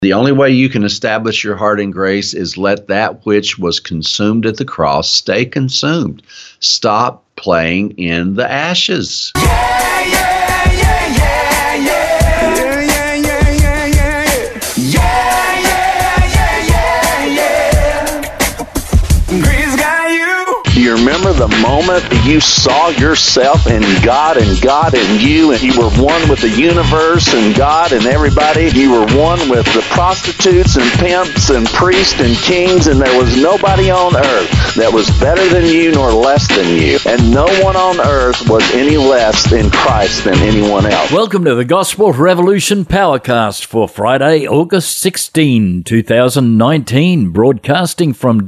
The only way you can establish your heart in grace is let that which was consumed at the cross stay consumed. Stop playing in the ashes. You remember the moment you saw yourself in God and God in you, and you were one with the universe and God and everybody. You were one with the prostitutes and pimps and priests and kings, and there was nobody on earth that was better than you nor less than you. And no one on earth was any less in Christ than anyone else. Welcome to the Gospel Revolution Powercast for Friday, August 16, 2019, broadcasting from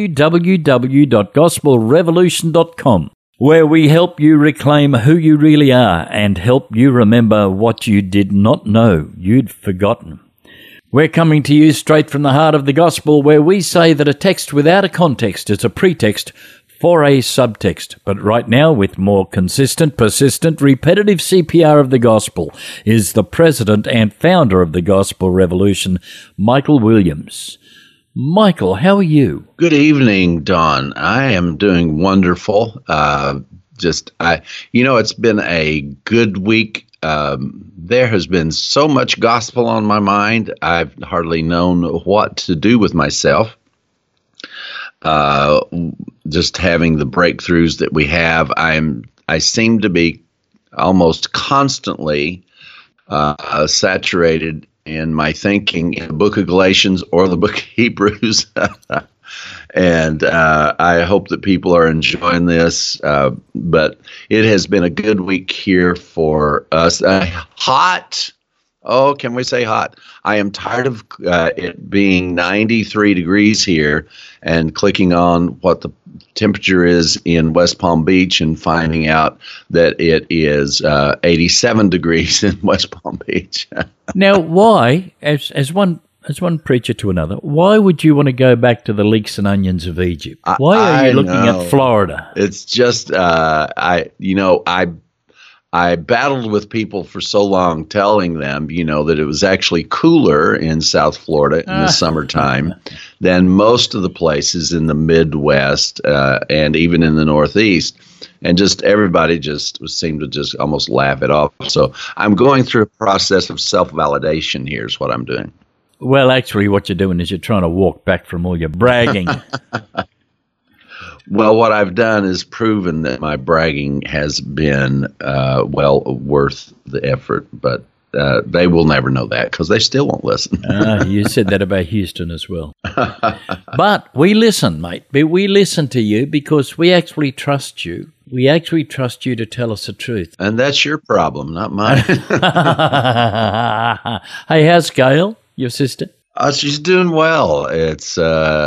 www.gospelrevolution.com, where we help you reclaim who you really are and help you remember what you did not know you'd forgotten. We're coming to you straight from the heart of the gospel, where we say that a text without a context is a pretext for a subtext. But right now, with more consistent, persistent, repetitive CPR of the gospel, is the president and founder of the Gospel Revolution, Michael Williams. Michael, how are you? Good evening, Don. I am doing wonderful. It's been a good week. There has been so much gospel on my mind. I've hardly known what to do with myself. Just having the breakthroughs that we have, I seem to be almost constantly saturated in my thinking in the book of Galatians or the book of Hebrews. And I hope that people are enjoying this. But it has been a good week here for us. Hot. Oh, can we say hot? I am tired of it being 93 degrees here and clicking on what the temperature is in West Palm Beach and finding out that it is 87 degrees in West Palm Beach. Now, why, as one preacher to another, why would you want to go back to the leeks and onions of Egypt? Why are you looking at Florida? It's just, I battled with people for so long telling them, that it was actually cooler in South Florida in the summertime than most of the places in the Midwest and even in the Northeast. And just everybody seemed to just almost laugh it off. So I'm going through a process of self-validation. Here's what I'm doing. Well, actually, what you're doing is you're trying to walk back from all your bragging. Well, what I've done is proven that my bragging has been, worth the effort, but they will never know that because they still won't listen. You said that about Houston as well. But we listen, mate. We listen to you because we actually trust you. We actually trust you to tell us the truth. And that's your problem, not mine. Hey, how's Gail, your sister? She's doing well. It's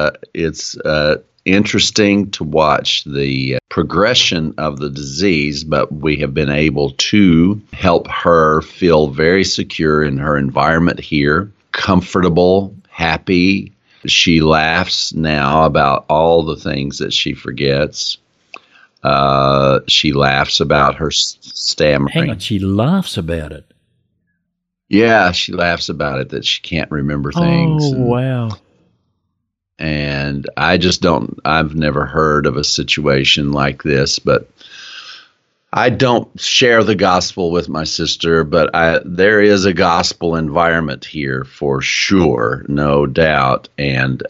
interesting to watch the progression of the disease, but we have been able to help her feel very secure in her environment here, comfortable, happy. She laughs now about all the things that she forgets. She laughs about her stammering. Hang on, she laughs about it? Yeah, she laughs about it, that she can't remember things. Oh, wow. And I've never heard of a situation like this, but I don't share the gospel with my sister, but there is a gospel environment here for sure, no doubt. And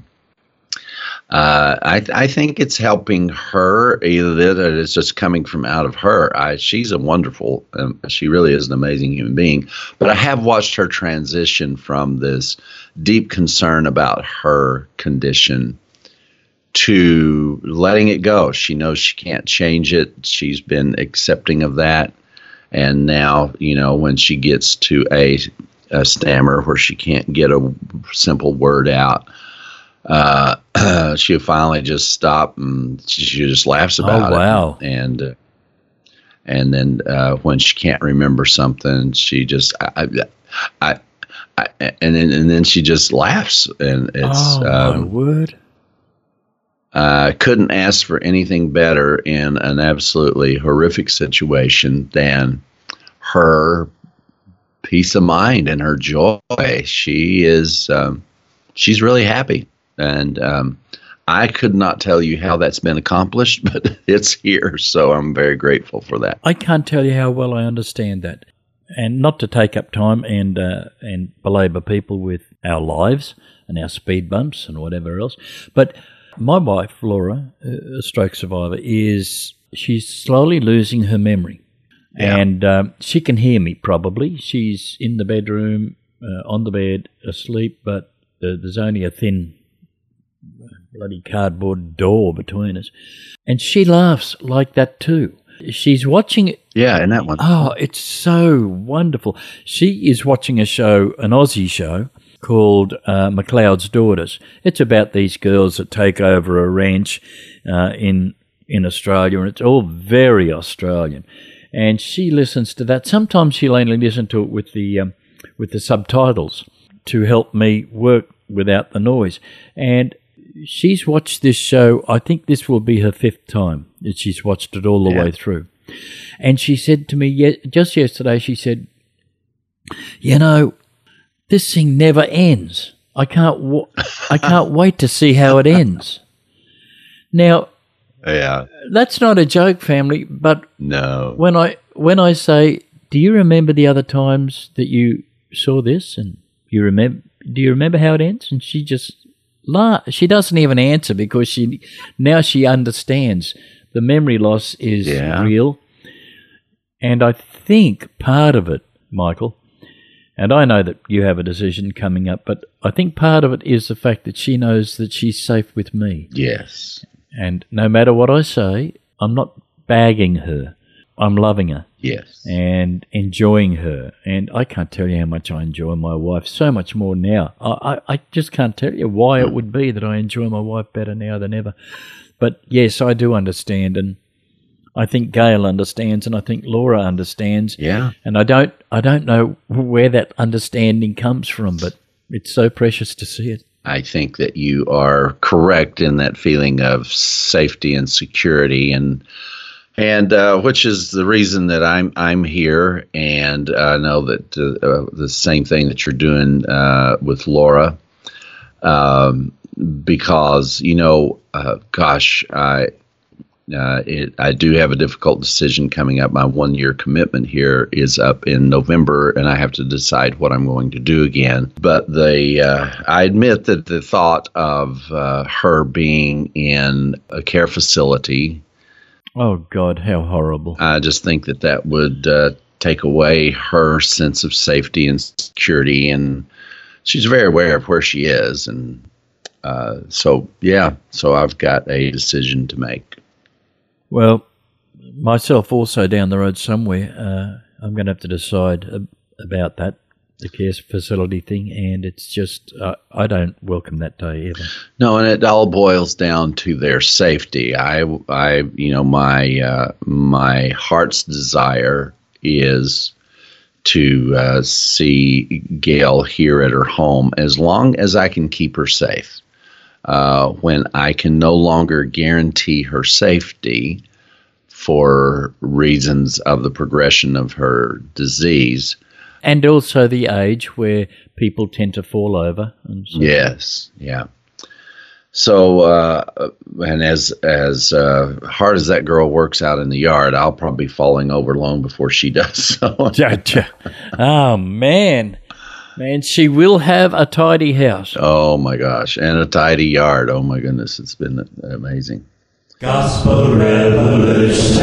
I think it's helping her, either that it's just coming from out of her. She's a wonderful, she really is an amazing human being. But I have watched her transition from this deep concern about her condition to letting it go. She knows she can't change it. She's been accepting of that. And now, when she gets to a stammer where she can't get a simple word out, she'll finally just stop and she just laughs about it. Wow. And then when she can't remember something, she just and then she just laughs, and it's my word. I couldn't ask for anything better in an absolutely horrific situation than her peace of mind and her joy. She is, she's really happy. And I could not tell you how that's been accomplished, but it's here. So I'm very grateful for that. I can't tell you how well I understand that. And not to take up time and belabor people with our lives and our speed bumps and whatever else, but my wife, Laura, a stroke survivor, she's slowly losing her memory. Yeah. And she can hear me probably. She's in the bedroom, on the bed, asleep, but there's only a thin bloody cardboard door between us. And she laughs like that too. She's watching it. Yeah, and that one. Oh, it's so wonderful. She is watching a show, an Aussie show, called McLeod's Daughters. It's about these girls that take over a ranch in Australia, and it's all very Australian. And she listens to that. Sometimes she'll only listen to it with the subtitles to help me work without the noise. And she's watched this show, I think this will be her 5th time that she's watched it all the way through. And she said to me just yesterday, she said, you know, this thing never ends. I can't wait to see how it ends. Now, that's not a joke, family, but no. When I say, do you remember the other times that you saw this? And do you remember how it ends? And she just she doesn't even answer because she understands the memory loss is real. And I think part of it, Michael, and I know that you have a decision coming up, but I think part of it is the fact that she knows that she's safe with me. Yes. And no matter what I say, I'm not bagging her. I'm loving her. Yes. And enjoying her. And I can't tell you how much I enjoy my wife, so much more now. I just can't tell you why it would be that I enjoy my wife better now than ever. But yes, I do understand, and I think Gail understands, and I think Laura understands. Yeah. And I don't know where that understanding comes from, but it's so precious to see it. I think that you are correct in that feeling of safety and security, and which is the reason that I'm here, and I know that the same thing that you're doing with Laura, because I do have a difficult decision coming up. My 1-year commitment here is up in November, and I have to decide what I'm going to do again. But I admit that the thought of her being in a care facility. Oh, God, how horrible. I just think that would take away her sense of safety and security, and she's very aware of where she is. And so I've got a decision to make. Well, myself also down the road somewhere, I'm going to have to decide about that, the care facility thing, and it's just, I don't welcome that day either. No, and it all boils down to their safety. My heart's desire is to see Gail here at her home as long as I can keep her safe. When I can no longer guarantee her safety for reasons of the progression of her disease. And also the age where people tend to fall over. And so. Yes, yeah. So, and as hard as that girl works out in the yard, I'll probably be falling over long before she does. So. Oh, man. Man, she will have a tidy house. Oh, my gosh. And a tidy yard. Oh, my goodness. It's been amazing. Gospel Revolution.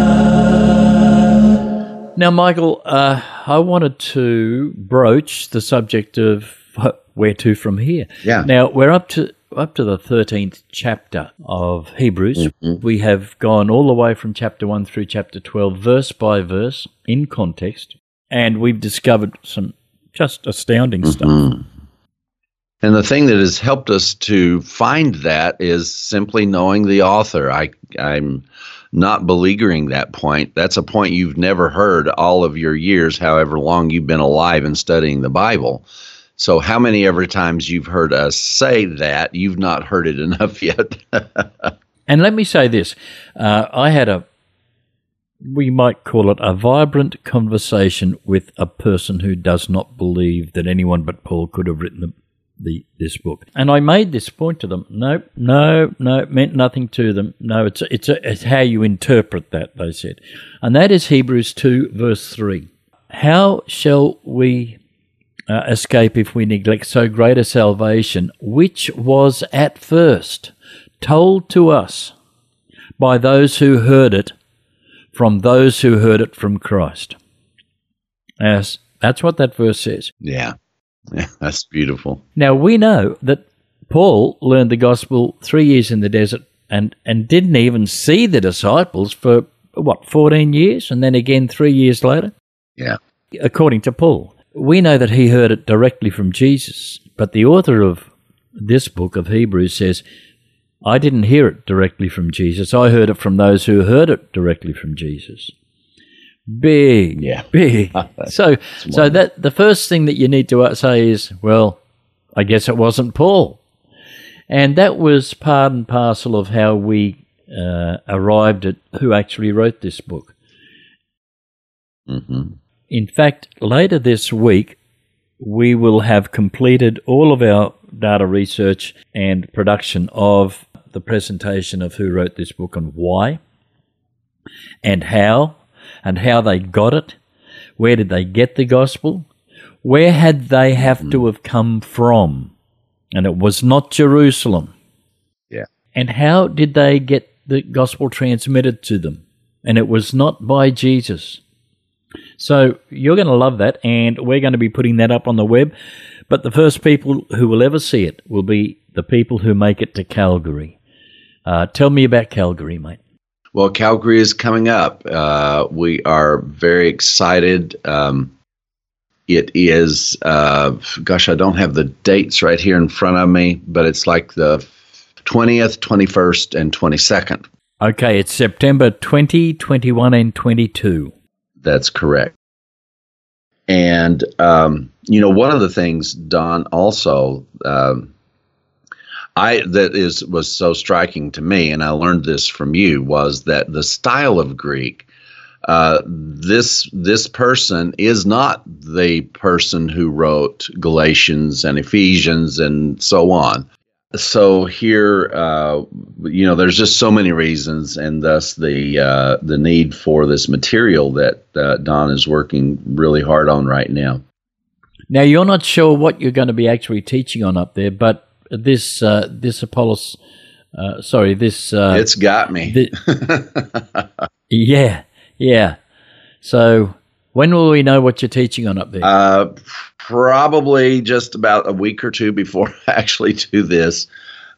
Now, Michael, I wanted to broach the subject of where to from here. Yeah. Now, we're up to the 13th chapter of Hebrews. Mm-hmm. We have gone all the way from chapter 1 through chapter 12, verse by verse, in context, and we've discovered some just astounding stuff. And the thing that has helped us to find that is simply knowing the author. I'm not beleaguering that point. That's a point you've never heard all of your years, however long you've been alive and studying the Bible. So how many ever times you've heard us say that, you've not heard it enough yet. And let me say this. I had we might call it a vibrant conversation with a person who does not believe that anyone but Paul could have written this book. And I made this point to them. No, it meant nothing to them. No, it's how you interpret that, they said. And that is Hebrews 2, verse 3. How shall we escape if we neglect so great a salvation, which was at first told to us by those who heard it from those who heard it from Christ? Yes, that's what that verse says. Yeah, that's beautiful. Now, we know that Paul learned the gospel 3 years in the desert and didn't even see the disciples for, 14 years? And then again 3 years later? Yeah. According to Paul. We know that he heard it directly from Jesus, but the author of this book of Hebrews says, I didn't hear it directly from Jesus. I heard it from those who heard it directly from Jesus. Big. So that the first thing that you need to say is, well, I guess it wasn't Paul. And that was part and parcel of how we arrived at who actually wrote this book. Mm-hmm. In fact, later this week, we will have completed all of our data research and production of the presentation of who wrote this book and why and how they got it, where did they get the gospel, where had they have to have come from, and it was not Jerusalem. Yeah. And how did they get the gospel transmitted to them, and it was not by Jesus. So you're going to love that, and we're going to be putting that up on the web. But the first people who will ever see it will be the people who make it to Calgary. Tell me about Calgary, mate. Well, Calgary is coming up. We are very excited. It is, I don't have the dates right here in front of me, but it's like the 20th, 21st, and 22nd. Okay, it's September 20, 21, and 22. That's correct. And, one of the things, Don, also, was so striking to me, and I learned this from you, was that the style of Greek, this person is not the person who wrote Galatians and Ephesians and so on. So here, there's just so many reasons, and thus the need for this material that Don is working really hard on right now. Now, you're not sure what you're going to be actually teaching on up there, but this Apollos, it's got me. Yeah. So when will we know what you're teaching on up there? Probably just about a week or two before I actually do this.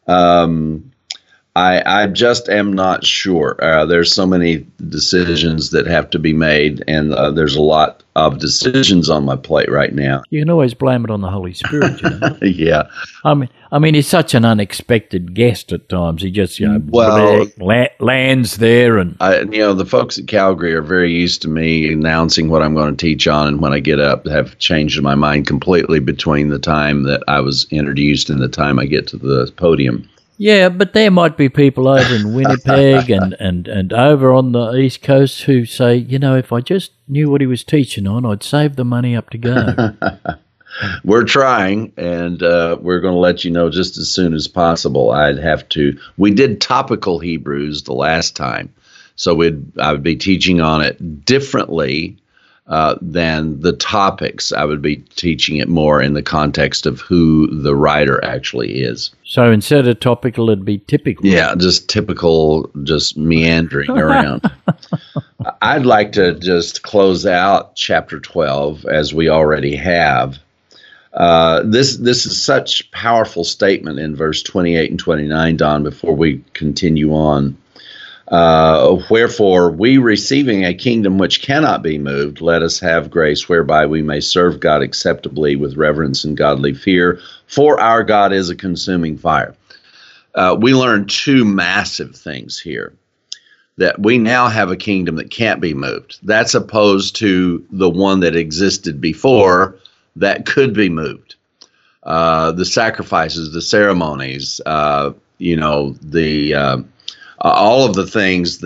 I just am not sure. There's so many decisions that have to be made, and there's a lot of decisions on my plate right now. You can always blame it on the Holy Spirit, you know. Yeah. I mean, he's such an unexpected guest at times. He just, lands there, and the folks at Calgary are very used to me announcing what I'm going to teach on, and when I get up, have changed my mind completely between the time that I was introduced and the time I get to the podium. Yeah, but there might be people over in Winnipeg and over on the East Coast who say, if I just knew what he was teaching on, I'd save the money up to go. We're trying, and we're going to let you know just as soon as possible. We did topical Hebrews the last time, so I would be teaching on it differently than the topics. I would be teaching it more in the context of who the writer actually is. So instead of topical, it'd be typical. Yeah, just typical, just meandering around. I'd like to just close out chapter 12, as we already have. This is such powerful statement in verse 28 and 29, Don, before we continue on. Wherefore, we receiving a kingdom which cannot be moved, let us have grace whereby we may serve God acceptably with reverence and godly fear, for our God is a consuming fire. We learn two massive things here. That we now have a kingdom that can't be moved. That's opposed to the one that existed before that could be moved. The sacrifices, the ceremonies, all of the things that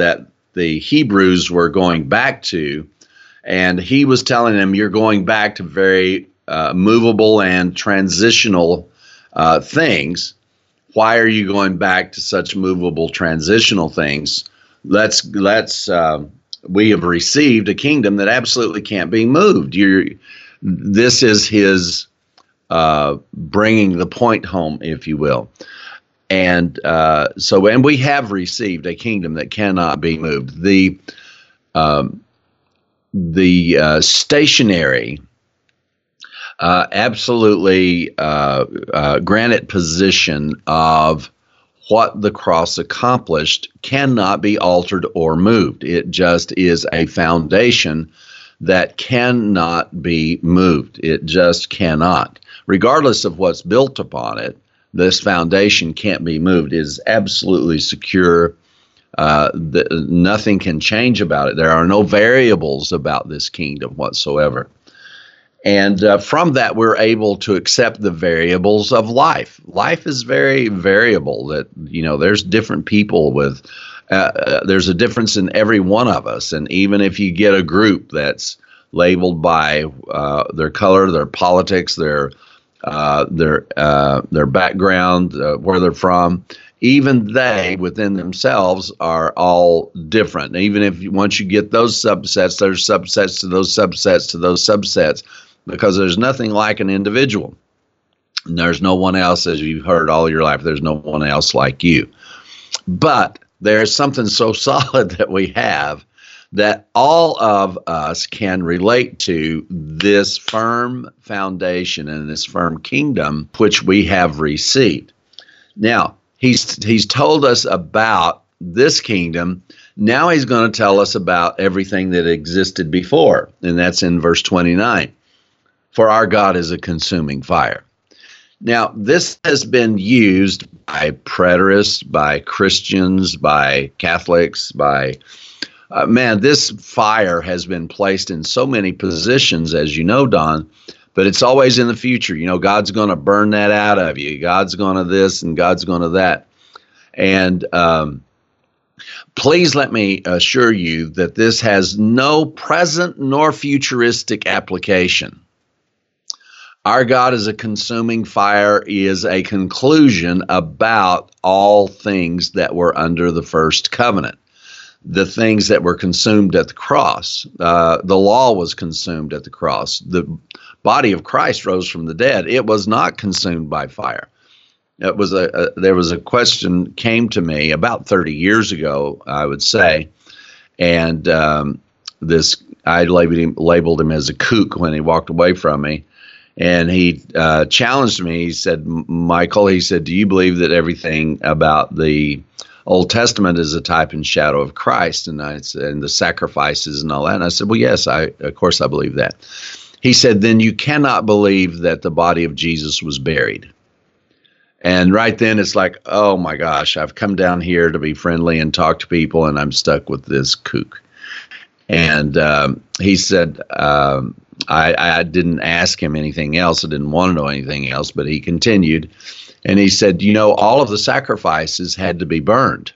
the Hebrews were going back to, and he was telling them, you're going back to very movable and transitional things. Why are you going back to such movable transitional things? We have received a kingdom that absolutely can't be moved. This is his bringing the point home, if you will. And and we have received a kingdom that cannot be moved. The stationary, absolutely granite position of what the cross accomplished cannot be altered or moved. It just is a foundation that cannot be moved. It just cannot. Regardless of what's built upon it, this foundation can't be moved. It is absolutely secure. Nothing can change about it. There are no variables about this kingdom whatsoever. And from that, we're able to accept the variables of life. Life is very variable. That, there's different people with, there's a difference in every one of us. And even if you get a group that's labeled by their color, their politics, their background, where they're from, even they within themselves are all different. Even if once you get those subsets, there's subsets to those subsets to those subsets, because there's nothing like an individual. And there's no one else, as you've heard all your life, there's no one else like you. But there's something so solid that we have that all of us can relate to this firm foundation and this firm kingdom which we have received. Now, he's told us about this kingdom. Now he's going to tell us about everything that existed before, and that's in verse 29. For our God is a consuming fire. Now, this has been used by preterists, by Christians, by Catholics, this fire has been placed in so many positions, as you know, Don, but it's always in the future. God's going to burn that out of you. God's going to this and God's going to that. And please let me assure you that this has no present nor futuristic application. Our God is a consuming fire is a conclusion about all things that were under the first covenant. The things that were consumed at the cross. The law was consumed at the cross. The body of Christ rose from the dead. It was not consumed by fire. There was a question came to me about 30 years ago, I would say, and I labeled him as a kook when he walked away from me. And he challenged me. He said, Michael, do you believe that everything about the Old Testament is a type and shadow of Christ and the sacrifices and all that? And I said, well, yes, of course I believe that. He said, then you cannot believe that the body of Jesus was buried. And right then it's like, oh my gosh, I've come down here to be friendly and talk to people, and I'm stuck with this kook. And he said, I didn't ask him anything else. I didn't want to know anything else, but he continued. And he said, all of the sacrifices had to be burned.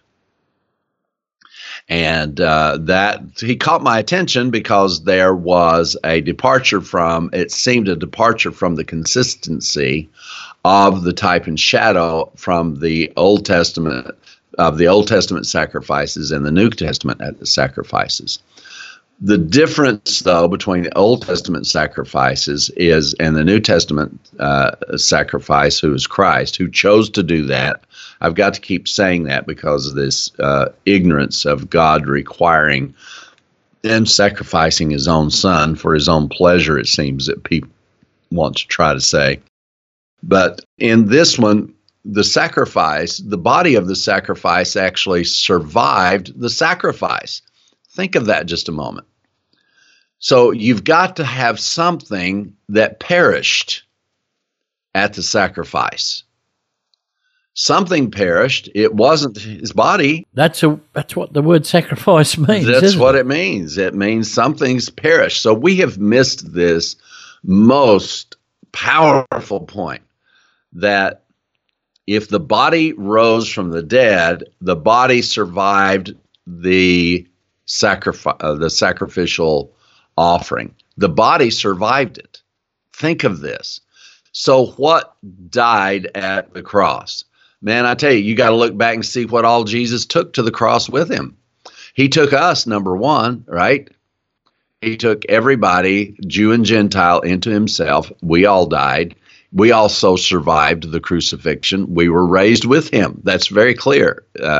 And that he caught my attention because there was it seemed a departure from the consistency of the type and shadow from the Old Testament, of the Old Testament sacrifices and the New Testament sacrifices. The difference, though, between the Old Testament sacrifices and the New Testament sacrifice, who is Christ, who chose to do that. I've got to keep saying that because of this ignorance of God requiring and sacrificing his own son for his own pleasure, it seems that people want to try to say. But in this one, the body of the sacrifice actually survived the sacrifice. Think of that just a moment. So you've got to have something that perished at the sacrifice. Something perished. It wasn't his body. That's what the word sacrifice means. That's what it means. It means something's perished. So we have missed this most powerful point that if the body rose from the dead, the body survived the the sacrificial offering. The body survived it. Think of this. So what died at the cross? Man, I tell you, you got to look back and see what all Jesus took to the cross with him. He took us, number one, right? He took everybody, Jew and Gentile, into himself. We all died. We also survived the crucifixion. We were raised with him. That's very clear.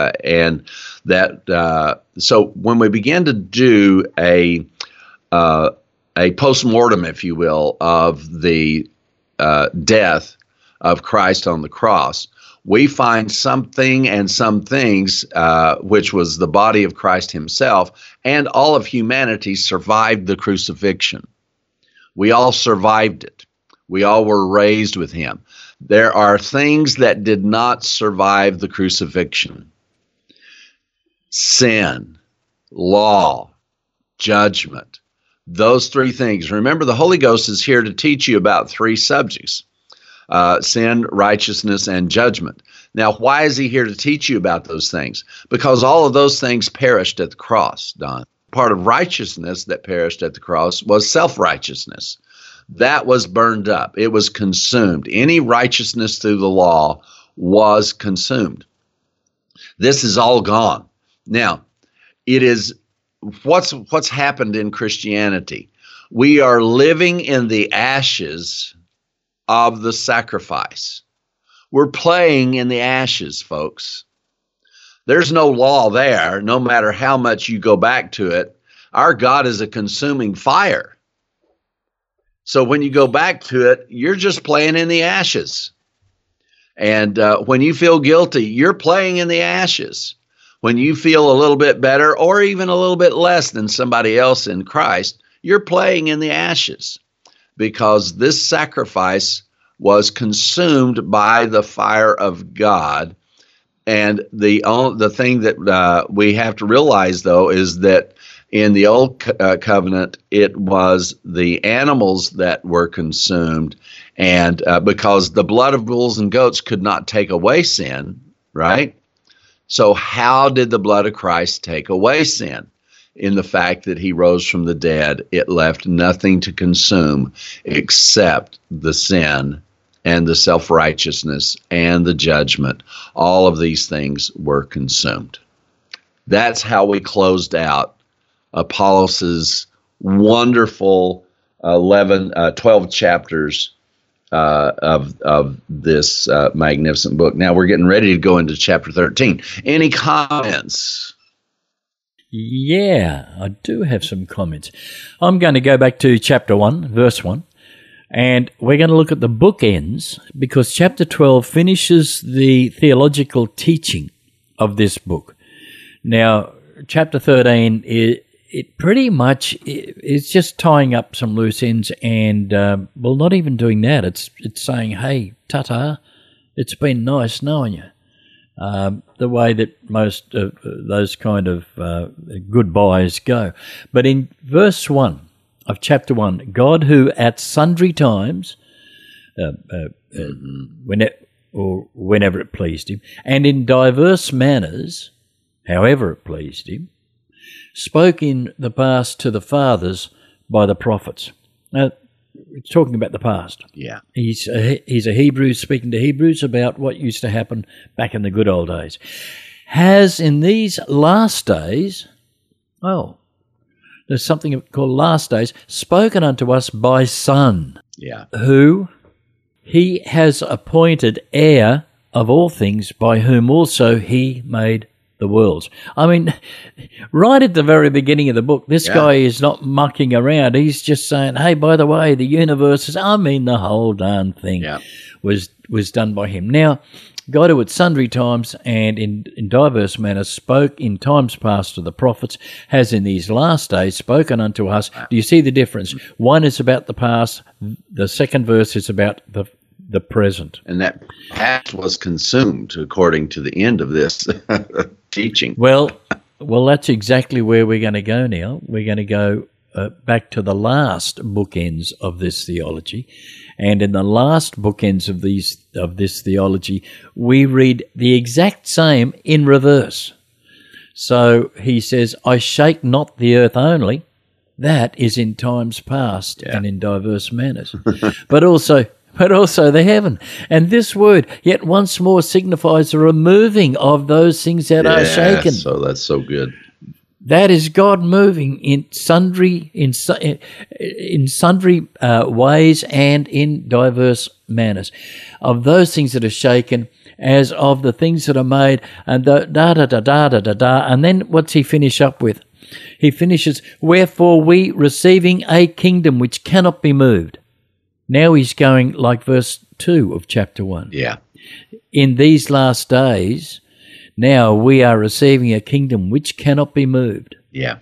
So when we begin to do a post-mortem, if you will, of the death of Christ on the cross, we find something and some things, which was the body of Christ himself, and all of humanity survived the crucifixion. We all survived it. We all were raised with him. There are things that did not survive the crucifixion: sin, law, judgment. Those three things. Remember, the Holy Ghost is here to teach you about three subjects: sin, righteousness, and judgment. Now, why is he here to teach you about those things? Because all of those things perished at the cross, Don. Part of righteousness that perished at the cross was self-righteousness. That was burned up. It was consumed. Any righteousness through the law was consumed. This is all gone. Now, it is what's happened in Christianity. We are living in the ashes of the sacrifice. We're playing in the ashes, folks. There's no law there, no matter how much you go back to it. Our God is a consuming fire. So when you go back to it, you're just playing in the ashes. And when you feel guilty, you're playing in the ashes. When you feel a little bit better or even a little bit less than somebody else in Christ, you're playing in the ashes, because this sacrifice was consumed by the fire of God. And the thing that we have to realize, though, is that in the old covenant, it was the animals that were consumed, and because the blood of bulls and goats could not take away sin, right? So how did the blood of Christ take away sin? In the fact that he rose from the dead, it left nothing to consume except the sin and the self-righteousness and the judgment. All of these things were consumed. That's how we closed out Apollos' wonderful 12 chapters of this magnificent book. Now we're getting ready to go into chapter 13. Any comments? Yeah, I do have some comments. I'm going to go back to chapter 1, verse 1, and we're going to look at the bookends, because chapter 12 finishes the theological teaching of this book. Now, chapter 13 it pretty much is just tying up some loose ends, and well, not even doing that. It's saying, hey, ta-ta, it's been nice knowing you. The way that most of those kind of goodbyes go. But in verse 1 of chapter 1, God, who at sundry times, whenever it pleased him, and in diverse manners, however it pleased him, spoke in the past to the fathers by the prophets. Now, it's talking about the past. Yeah. He's a Hebrew speaking to Hebrews about what used to happen back in the good old days. Has in these last days, there's something called last days, spoken unto us by Son. Yeah. Who he has appointed heir of all things, by whom also he made the worlds. I mean, right at the very beginning of the book, this guy is not mucking around. He's just saying, hey, by the way, the universe is, the whole darn thing was done by him. Now, God, who at sundry times and in diverse manners spoke in times past to the prophets, has in these last days spoken unto us. Do you see the difference? One is about the past. The second verse is about the present. And that past was consumed according to the end of this teaching. Well, that's exactly where we're going to go now. We're going to go back to the last bookends of this theology. And in the last bookends of this theology, we read the exact same in reverse. So he says, I shake not the earth only. That is in times past and in diverse manners. but also the heaven. And this word, yet once more, signifies the removing of those things that are shaken. So that's so good. That is God moving in sundry ways and in diverse manners. Of those things that are shaken, as of the things that are made, and and then what's he finish up with? He finishes, wherefore we, receiving a kingdom which cannot be moved. Now he's going like verse 2 of chapter 1. Yeah. In these last days, now we are receiving a kingdom which cannot be moved. Yeah.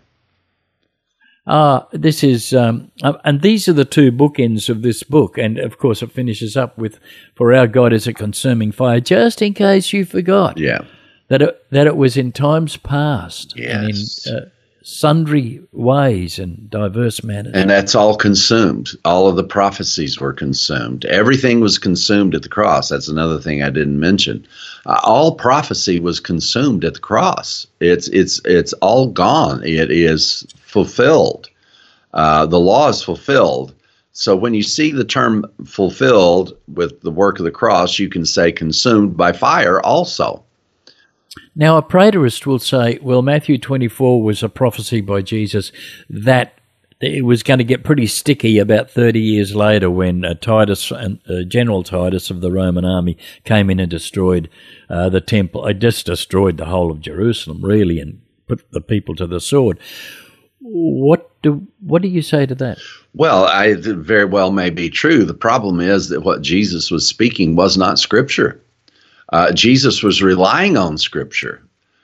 This is, and these are the two bookends of this book. And of course it finishes up with, for our God is a consuming fire, just in case you forgot. Yeah. That it was in times past. Yes. And in sundry ways and diverse manners. And that's all consumed. All of the prophecies were consumed. Everything was consumed at the cross. That's another thing I didn't mention. All prophecy was consumed at the cross. It's all gone. It is fulfilled. The law is fulfilled. So when you see the term fulfilled with the work of the cross, you can say consumed by fire also. Now, a preterist will say, well, Matthew 24 was a prophecy by Jesus that it was going to get pretty sticky about 30 years later when Titus, General Titus of the Roman army, came in and destroyed the temple. It just destroyed the whole of Jerusalem, really, and put the people to the sword. What do you say to that? Well, it very well may be true. The problem is that what Jesus was speaking was not Scripture. Jesus was relying on Scripture,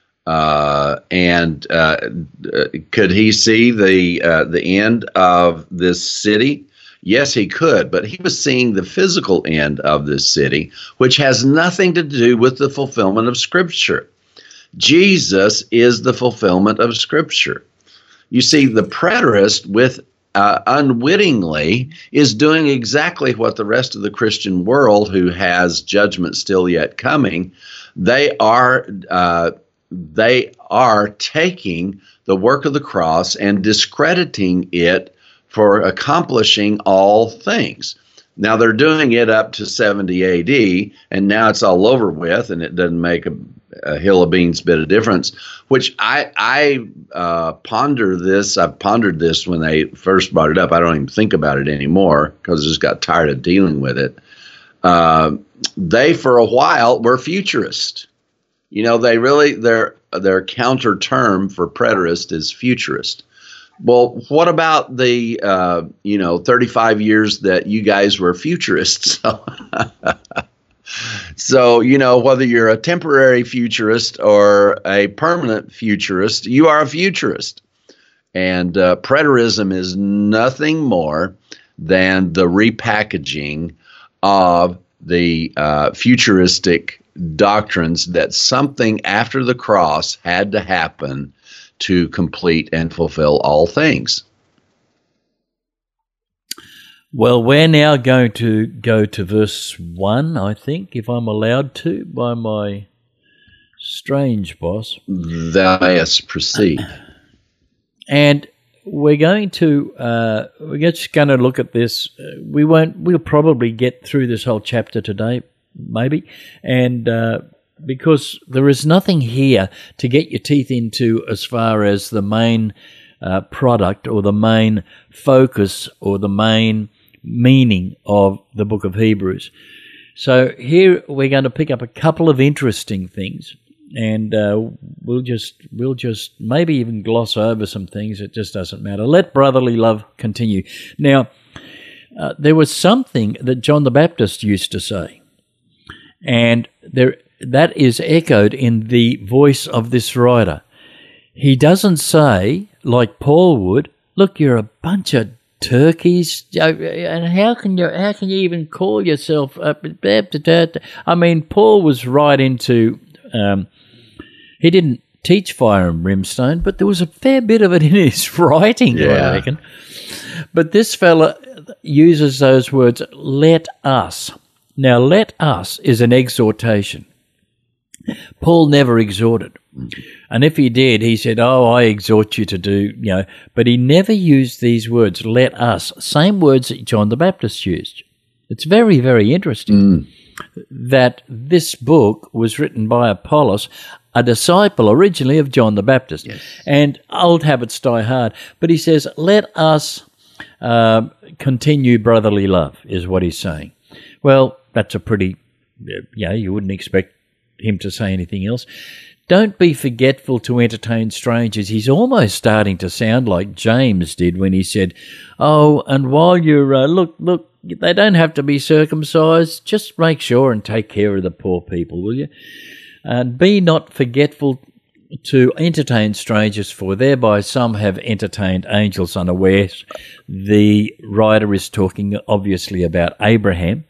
and could he see the end of this city? Yes, he could, but he was seeing the physical end of this city, which has nothing to do with the fulfillment of Scripture. Jesus is the fulfillment of Scripture. You see, the preterist unwittingly is doing exactly what the rest of the Christian world, who has judgment still yet coming, they are taking the work of the cross and discrediting it for accomplishing all things. Now they're doing it up to 70 AD, and now it's all over with, and it doesn't make a hill of beans bit of difference, which I ponder this. I've pondered this when they first brought it up. I don't even think about it anymore because I just got tired of dealing with it. They, for a while, were futurist. You know, they really, their counter term for preterist is futurist. Well, what about the, 35 years that you guys were futurists? So, whether you're a temporary futurist or a permanent futurist, you are a futurist. And preterism is nothing more than the repackaging of the futuristic doctrines that something after the cross had to happen to complete and fulfill all things. Well, we're now going to go to verse 1, I think, if I'm allowed to, by my strange boss. Thou mayest proceed. And we're just going to look at this. We'll probably get through this whole chapter today, maybe, and because there is nothing here to get your teeth into as far as the main product or the main focus or the main meaning of the book of Hebrews. So here we're going to pick up a couple of interesting things, and we'll just maybe even gloss over some things. It just doesn't matter. Let brotherly love continue. Now, there was something that John the Baptist used to say, and that is echoed in the voice of this writer. He doesn't say, like Paul would, look, you're a bunch of turkeys, and how can you even call yourself I mean, Paul was right into, he didn't teach fire and brimstone, but there was a fair bit of it in his writing, I reckon. But this fella uses those words, let us. Now, let us is an exhortation. Paul never exhorted. And if he did, he said, I exhort you to do, but he never used these words, let us, same words that John the Baptist used. It's very, very interesting that this book was written by Apollos, a disciple originally of John the Baptist. Yes. And old habits die hard. But he says, let us continue brotherly love, is what he's saying. Well, that's a pretty, you wouldn't expect him to say anything else. Don't be forgetful to entertain strangers. He's almost starting to sound like James did when he said, and while you're, look, they don't have to be circumcised. Just make sure and take care of the poor people, will you? And be not forgetful to entertain strangers, for thereby some have entertained angels unawares. The writer is talking obviously about Abraham.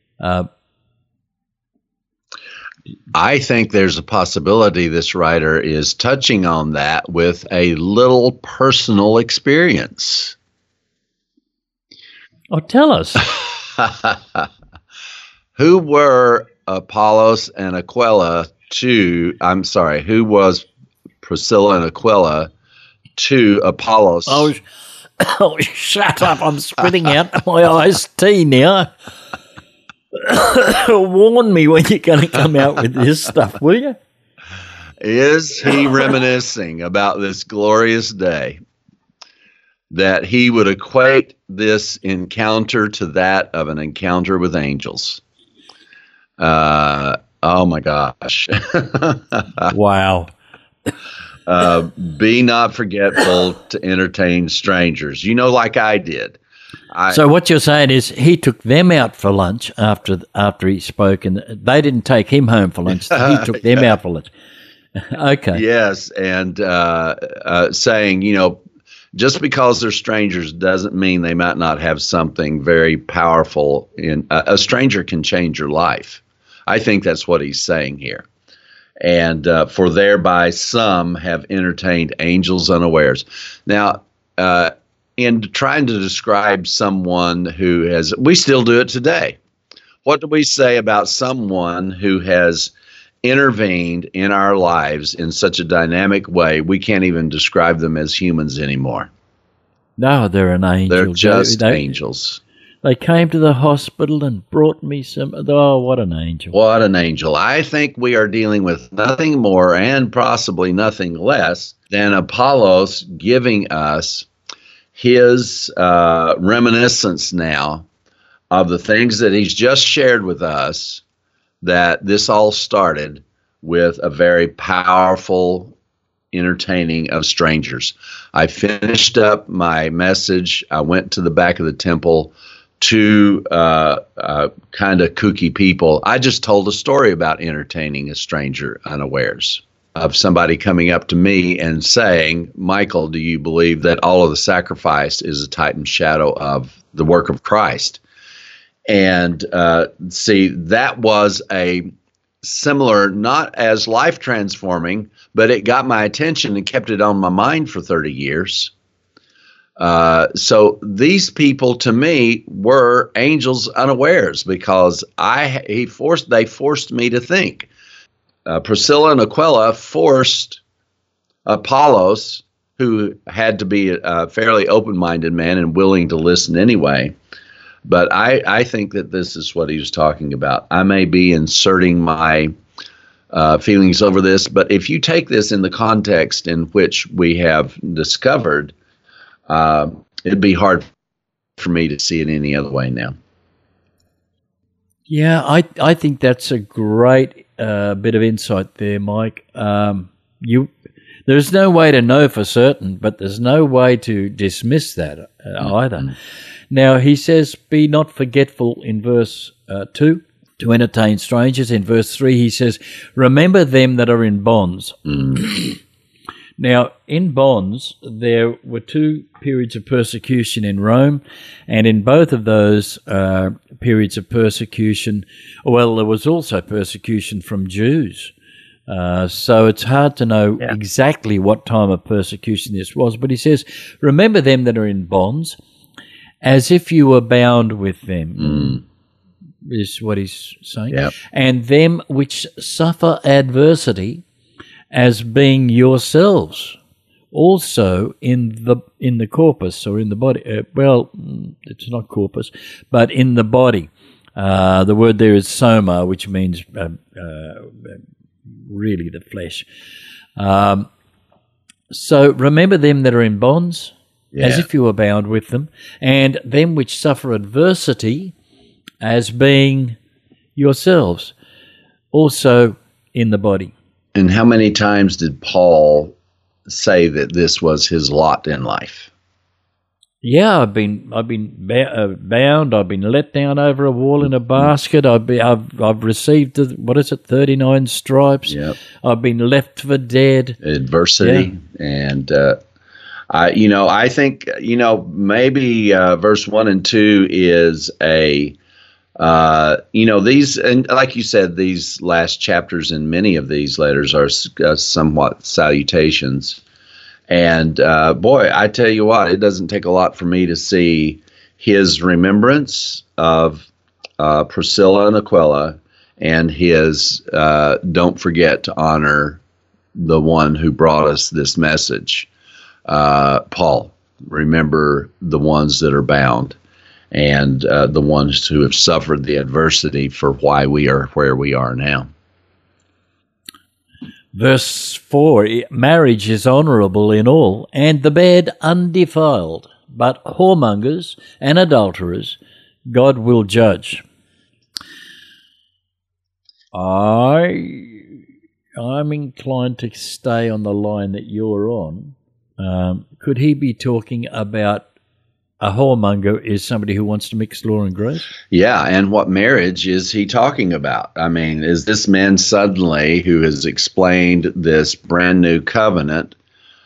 I think there's a possibility this writer is touching on that with a little personal experience. Oh, tell us. Who were Apollos and Aquila who was Priscilla and Aquila to Apollos? Oh, shut up. I'm spitting out my iced tea now. Warn me when you're going to come out with this stuff, will you? Is he reminiscing about this glorious day that he would equate this encounter to that of an encounter with angels? Oh my gosh. Wow. Be not forgetful to entertain strangers, like I did. So what you're saying is he took them out for lunch after he spoke, and they didn't take him home for lunch. He took them out for lunch. Okay. Yes, and saying, just because they're strangers doesn't mean they might not have something very powerful. A stranger can change your life. I think that's what he's saying here. And for thereby some have entertained angels unawares. Now, in trying to describe someone we still do it today. What do we say about someone who has intervened in our lives in such a dynamic way, we can't even describe them as humans anymore? No, they're an angel. They're just angels. They came to the hospital and brought me some. Oh, what an angel. What an angel. I think we are dealing with nothing more and possibly nothing less than Apollos giving us his reminiscence now of the things that he's just shared with us, that this all started with a very powerful entertaining of strangers. I finished up my message. I went to the back of the temple to kind of kooky people. I just told a story about entertaining a stranger unawares, of somebody coming up to me and saying, Michael, do you believe that all of the sacrifice is a type and shadow of the work of Christ? And see, that was a similar, not as life transforming, but it got my attention and kept it on my mind for 30 years. So these people to me were angels unawares, because they forced me to think. Priscilla and Aquila forced Apollos, who had to be a fairly open-minded man and willing to listen anyway. But I think that this is what he was talking about. I may be inserting my feelings over this, but if you take this in the context in which we have discovered, it'd be hard for me to see it any other way now. Yeah, I think that's a great bit of insight there, Mike. There's no way to know for certain, but there's no way to dismiss that either. Mm-hmm. Now, he says, be not forgetful in verse 2, to entertain strangers. In verse 3, he says, remember them that are in bonds. Mm. Now, in bonds, there were 2 periods of persecution in Rome, and in both of those periods of persecution, well, there was also persecution from Jews. So it's hard to know exactly what time of persecution this was, but he says, remember them that are in bonds, as if you were bound with them. is what he's saying. Yep. And them which suffer adversity as being yourselves also in the corpus, or in the body. It's not corpus, but in the body. The word there is soma, which means really the flesh. So remember them that are in bonds, as if you were bound with them, and them which suffer adversity as being yourselves, also in the body. And how many times did Paul say that this was his lot in life? Yeah, I've been bound. I've been let down over a wall in a basket. I've received 39 stripes. Yep. I've been left for dead. Adversity, and I think maybe verse 1 and 2 is a these, and like you said, these last chapters in many of these letters are somewhat salutations. And boy, I tell you what, it doesn't take a lot for me to see his remembrance of Priscilla and Aquila, and his don't forget to honor the one who brought us this message. Paul, remember the ones that are bound, and the ones who have suffered the adversity for why we are where we are now. Verse 4, marriage is honourable in all, and the bed undefiled, but whoremongers and adulterers God will judge. I'm inclined to stay on the line that you're on. Could he be talking about a whoremonger is somebody who wants to mix law and grace? Yeah, and what marriage is he talking about? I mean, is this man suddenly who has explained this brand new covenant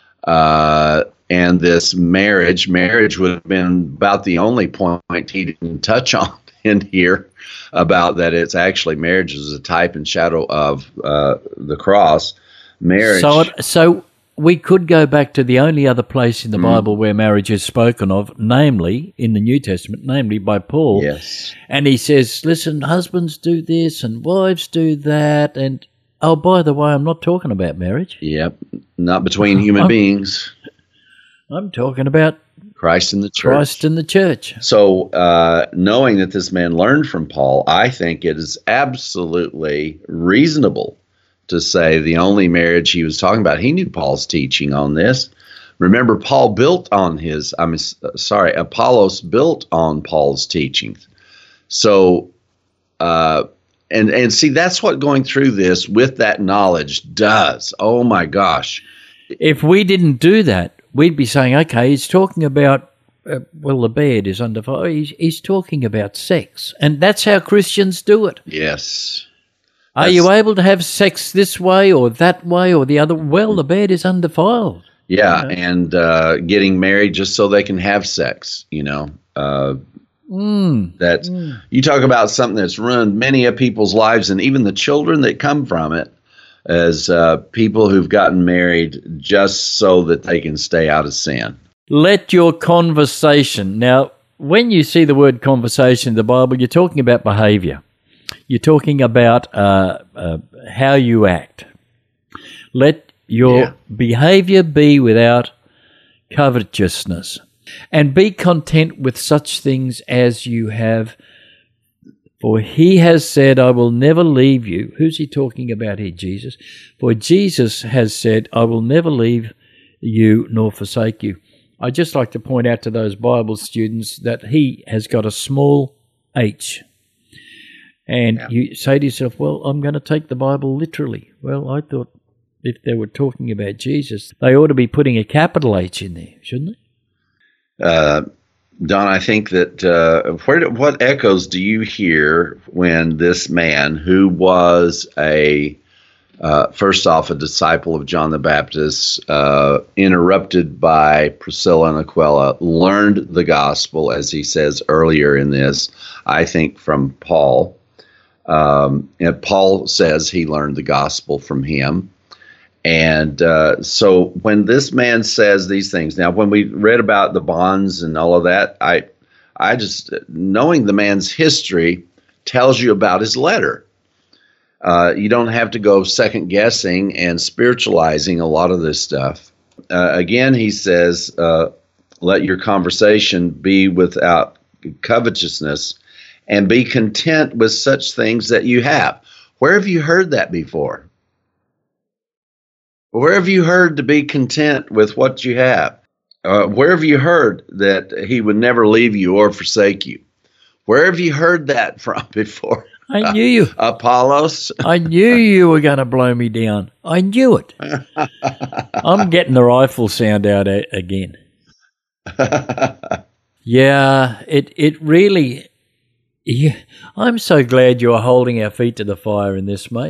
and this marriage would have been about the only point he didn't touch on in here, about that it's actually marriage is a type and shadow of the cross. Marriage. So we could go back to the only other place in the Bible where marriage is spoken of, namely in the New Testament, namely by Paul. Yes. And he says, listen, husbands do this and wives do that. And, oh, by the way, I'm not talking about marriage. Yep. Not between human beings. I'm talking about Christ and the church. Christ and the church. So knowing that this man learned from Paul, I think it is absolutely reasonable to say the only marriage he was talking about, he knew Paul's teaching on this. Remember, Apollos built on Paul's teachings. So, and see, that's what going through this with that knowledge does. Oh my gosh. If we didn't do that, we'd be saying, okay, he's talking about, the bed is undefiled. He's talking about sex. And that's how Christians do it. Yes. Are you able to have sex this way or that way or the other? Well, the bed is undefiled. Yeah, and getting married just so they can have sex, you talk about something that's ruined many of people's lives, and even the children that come from it, as people who've gotten married just so that they can stay out of sin. Let your conversation. Now, when you see the word conversation in the Bible, you're talking about behavior. You're talking about how you act. Let your behavior be without covetousness, and be content with such things as you have. For he has said, I will never leave you. Who's he talking about here, Jesus? For Jesus has said, I will never leave you nor forsake you. I'd just like to point out to those Bible students that he has got a small h. And you say to yourself, well, I'm going to take the Bible literally. Well, I thought if they were talking about Jesus, they ought to be putting a capital H in there, shouldn't they? Don, I think that what echoes do you hear when this man, who was first off a disciple of John the Baptist, interrupted by Priscilla and Aquila, learned the gospel, as he says earlier in this, I think from Paul. And Paul says he learned the gospel from him. And so when this man says these things, now when we read about the bonds and all of that, I just, knowing the man's history, tells you about his letter. You don't have to go second guessing and spiritualizing a lot of this stuff. Again, he says, let your conversation be without covetousness and be content with such things that you have. Where have you heard that before? Where have you heard to be content with what you have? Where have you heard that he would never leave you or forsake you? Where have you heard that from before? I knew you. Apollos? I knew you were going to blow me down. I knew it. I'm getting the rifle sound out again. Yeah, it really... Yeah, I'm so glad you're holding our feet to the fire in this, mate.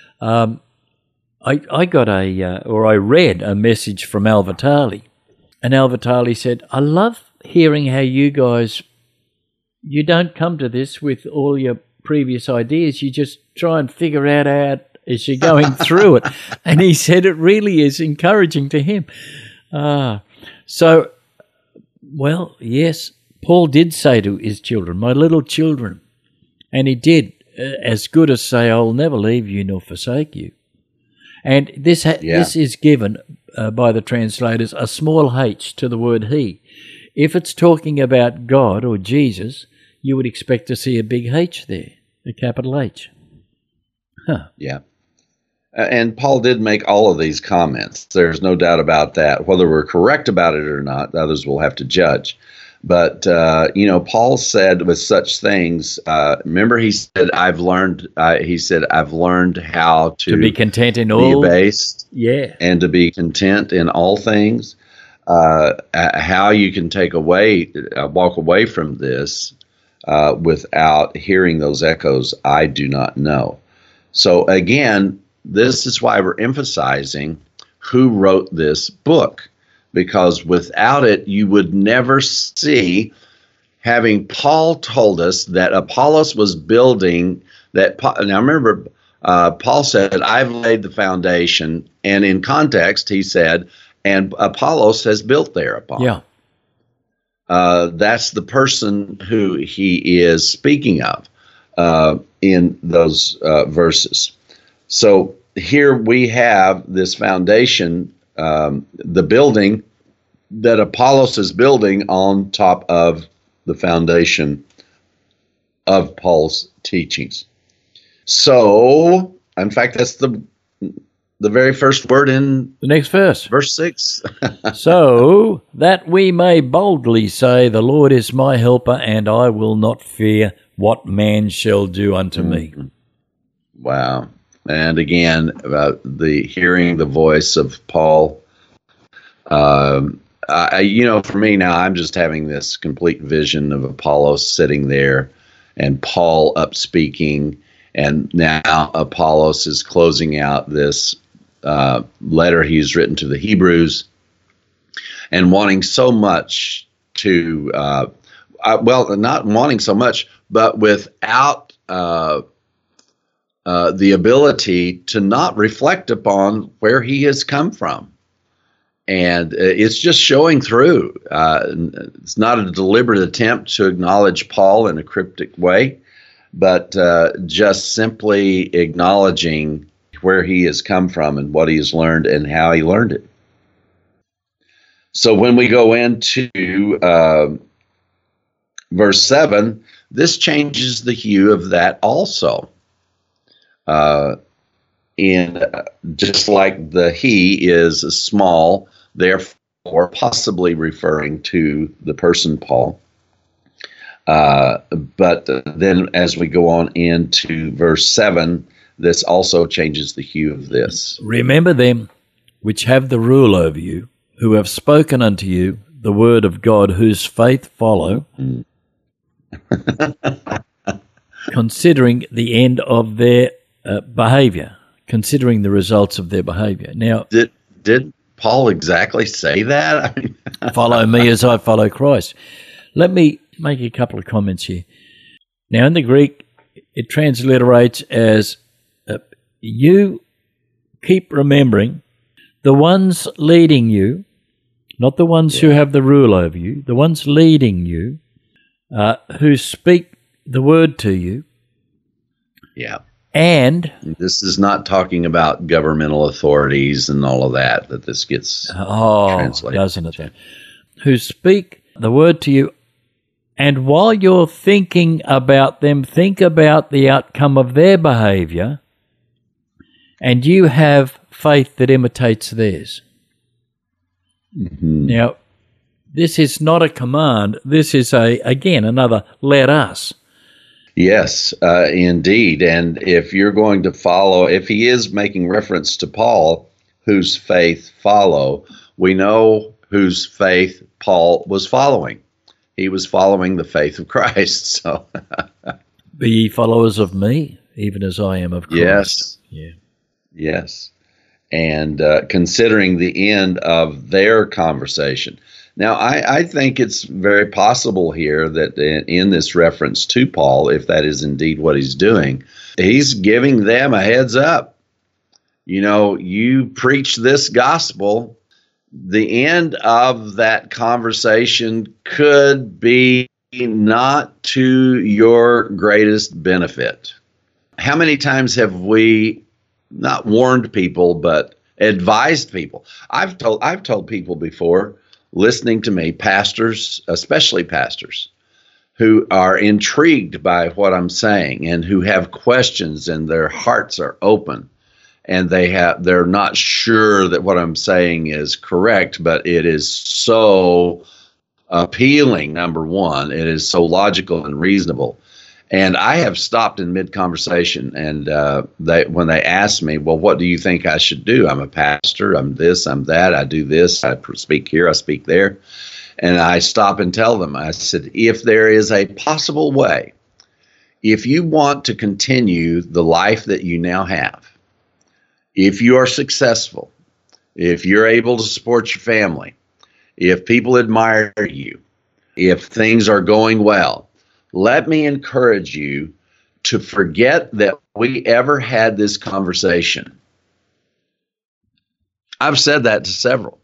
I got I read a message from Al Vitale, and Al Vitale said, I love hearing how you guys, you don't come to this with all your previous ideas, you just try and figure out as you're going through it. And he said it really is encouraging to him. So, well, yes, Paul did say to his children, my little children, and he did as good as say, I'll never leave you nor forsake you. And this is given by the translators a small h to the word he. If it's talking about God or Jesus, you would expect to see a big H there, a capital H. Huh. Yeah. And Paul did make all of these comments. There's no doubt about that. Whether we're correct about it or not, others will have to judge. But, Paul said with such things, remember he said, I've learned how to be content in all. Be abased. Yeah. And to be content in all things. How you can walk away from this without hearing those echoes, I do not know. So again, this is why we're emphasizing who wrote this book. Because without it, you would never see, having Paul told us that Apollos was building that. Now remember, Paul said, I've laid the foundation. And in context, he said, and Apollos has built thereupon. Yeah. That's the person who he is speaking of in those verses. So here we have this foundation, the building that Apollos is building on top of the foundation of Paul's teachings. So, in fact, that's the very first word in the next verse. Verse 6. So that we may boldly say, the Lord is my helper, and I will not fear what man shall do unto me. Wow. And again, about hearing the voice of Paul. For me now, I'm just having this complete vision of Apollos sitting there and Paul up speaking. And now Apollos is closing out this letter he's written to the Hebrews and wanting so much to, not wanting so much, but without the ability to not reflect upon where he has come from. And it's just showing through. It's not a deliberate attempt to acknowledge Paul in a cryptic way, but just simply acknowledging where he has come from and what he has learned and how he learned it. So when we go into verse 7, this changes the hue of that also. Just like the he is small, therefore possibly referring to the person Paul. But then as we go on into verse 7, this also changes the hue of this. Remember them which have the rule over you, who have spoken unto you the word of God, whose faith follow, considering the end of their behavior, considering the results of their behavior. Now, did Paul exactly say that? Follow me as I follow Christ. Let me make a couple of comments here. Now, in the Greek, it transliterates as you keep remembering the ones leading you, not the ones who have the rule over you, the ones leading you, who speak the word to you, Yeah. And this is not talking about governmental authorities and all of that this gets translated. Doesn't it then? Who speak the word to you, and while you're thinking about them, think about the outcome of their behavior, and you have faith that imitates theirs. Mm-hmm. Now, this is not a command. This is again another let us. Yes, indeed. And if you're going to follow, if he is making reference to Paul, whose faith follow, we know whose faith Paul was following. He was following the faith of Christ. So, be ye followers of me, even as I am of Christ. Yes. Yeah. Yes. And considering the end of their conversation. Now, I think it's very possible here that in this reference to Paul, if that is indeed what he's doing, he's giving them a heads up. You know, you preach this gospel, the end of that conversation could be not to your greatest benefit. How many times have we not warned people, but advised people? I've told people before, listening to me, pastors, especially pastors, who are intrigued by what I'm saying and who have questions and their hearts are open and they're not sure that what I'm saying is correct, but it is so appealing, number one. It is so logical and reasonable. And I have stopped in mid-conversation, and when they ask me, well, what do you think I should do? I'm a pastor, I'm this, I'm that, I do this, I speak here, I speak there. And I stop and tell them, I said, if there is a possible way, if you want to continue the life that you now have, if you are successful, if you're able to support your family, if people admire you, if things are going well, let me encourage you to forget that we ever had this conversation. I've said that to several.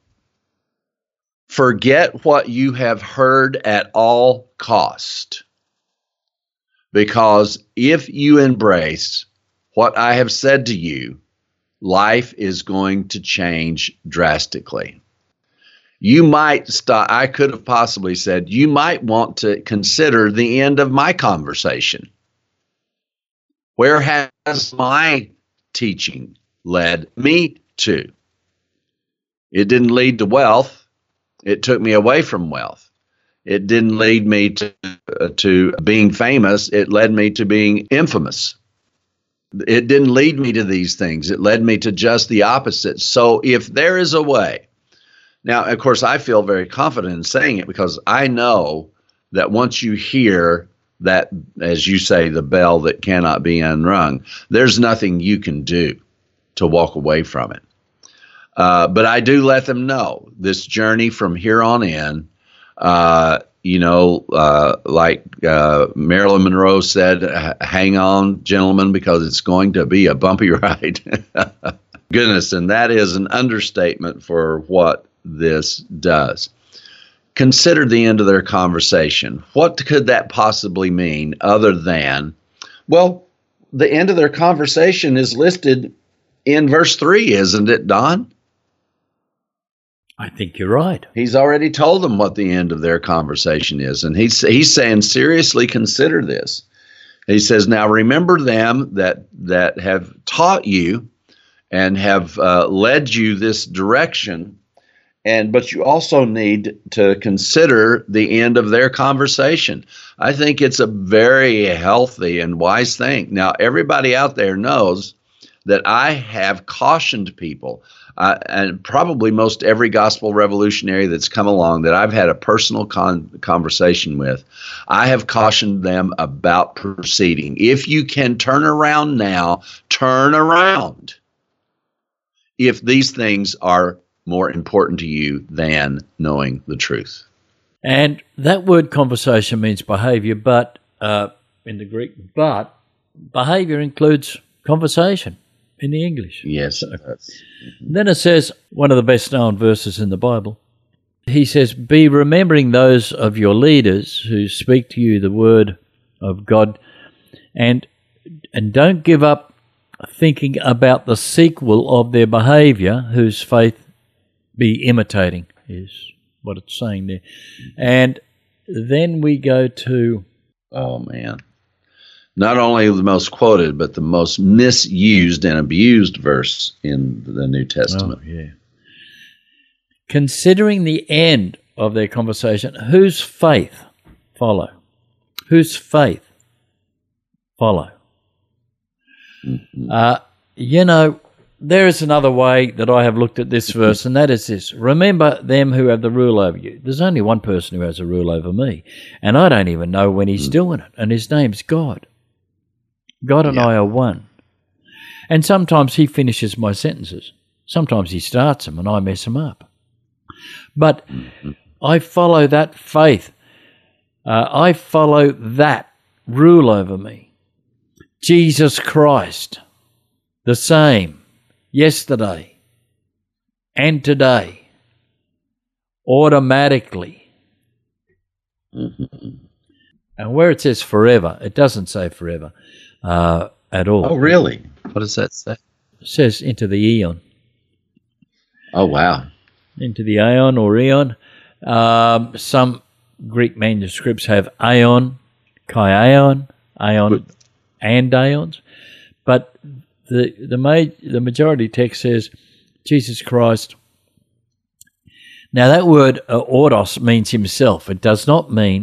Forget what you have heard at all cost. Because if you embrace what I have said to you, life is going to change drastically. You might stop. I could have possibly said, you might want to consider the end of my conversation. Where has my teaching led me to? It didn't lead to wealth. It took me away from wealth. It didn't lead me to being famous. It led me to being infamous. It didn't lead me to these things. It led me to just the opposite. So if there is a way, now, of course, I feel very confident in saying it because I know that once you hear that, as you say, the bell that cannot be unrung, there's nothing you can do to walk away from it. But I do let them know this journey from here on in, like Marilyn Monroe said, hang on, gentlemen, because it's going to be a bumpy ride. Goodness, and that is an understatement for what this does. Consider the end of their conversation. What could that possibly mean other than, well, the end of their conversation is listed in verse 3, isn't it, Don? I think you're right. He's already told them what the end of their conversation is, and he's saying, seriously consider this. He says, now remember them that have taught you and have led you this direction, but you also need to consider the end of their conversation. I think it's a very healthy and wise thing. Now, everybody out there knows that I have cautioned people, and probably most every gospel revolutionary that's come along that I've had a personal conversation with, I have cautioned them about proceeding. If you can turn around now, turn around. If these things are more important to you than knowing the truth. And that word conversation means behavior, but in the Greek, but behavior includes conversation in the English. Yes. So, then it says, one of the best known verses in the Bible, he says, be remembering those of your leaders who speak to you the word of God, and And don't give up thinking about the sequel of their behaviour, whose faith be imitating, is what it's saying there. And then we go to... Oh, man. Not only the most quoted, but the most misused and abused verse in the New Testament. Oh, yeah. Considering the end of their conversation, whose faith follow? Whose faith follow? Mm-hmm. There is another way that I have looked at this verse, and that is this. Remember them who have the rule over you. There's only one person who has a rule over me, and I don't even know when he's doing it, and his name's God. God and I are one. And sometimes he finishes my sentences. Sometimes he starts them and I mess them up. But I follow that faith. I follow that rule over me. Jesus Christ, the same yesterday and today, automatically. And where it says forever, it doesn't say forever at all. Oh, really? What does that say? It says into the eon. Oh, wow. Into the aeon or eon. Some Greek manuscripts have aeon, kai-aeon, aeon, and aeons. But the majority text says Jesus Christ. Now that word ordos means himself. It does not mean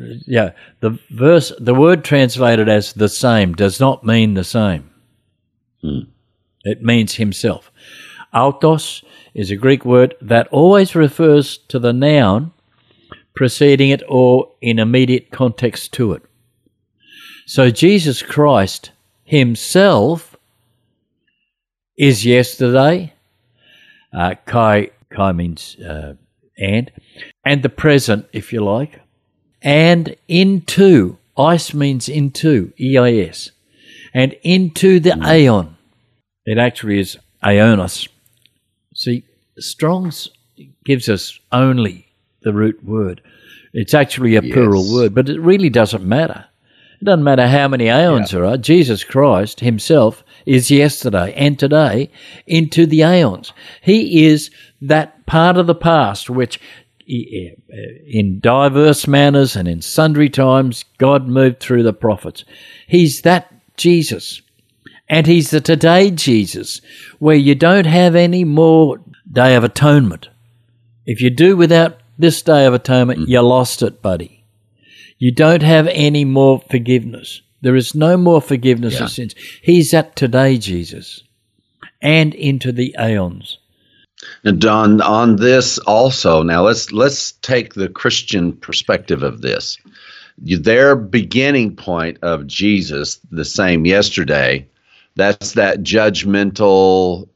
the word translated as the same does not mean the same. It means himself. Autos is a Greek word that always refers to the noun preceding it or in immediate context to it. So Jesus Christ himself is yesterday. Kai means and the present, if you like, and into. Eis means into, E-I-S, and into the aeon. It actually is aeonos. See, Strong's gives us only the root word. It's actually a plural word, but it really doesn't matter. It doesn't matter how many aeons there are. Jesus Christ himself is yesterday and today into the aeons. He is that part of the past which in diverse manners and in sundry times God moved through the prophets. He's that Jesus. And he's the today Jesus, where you don't have any more Day of Atonement. If you do without this Day of Atonement, you lost it, buddy. You don't have any more forgiveness. There is no more forgiveness of sins. He's that today Jesus and into the aeons. Now, Don, on this also, now let's take the Christian perspective of this. Their beginning point of Jesus, the same yesterday, that's that judgmental,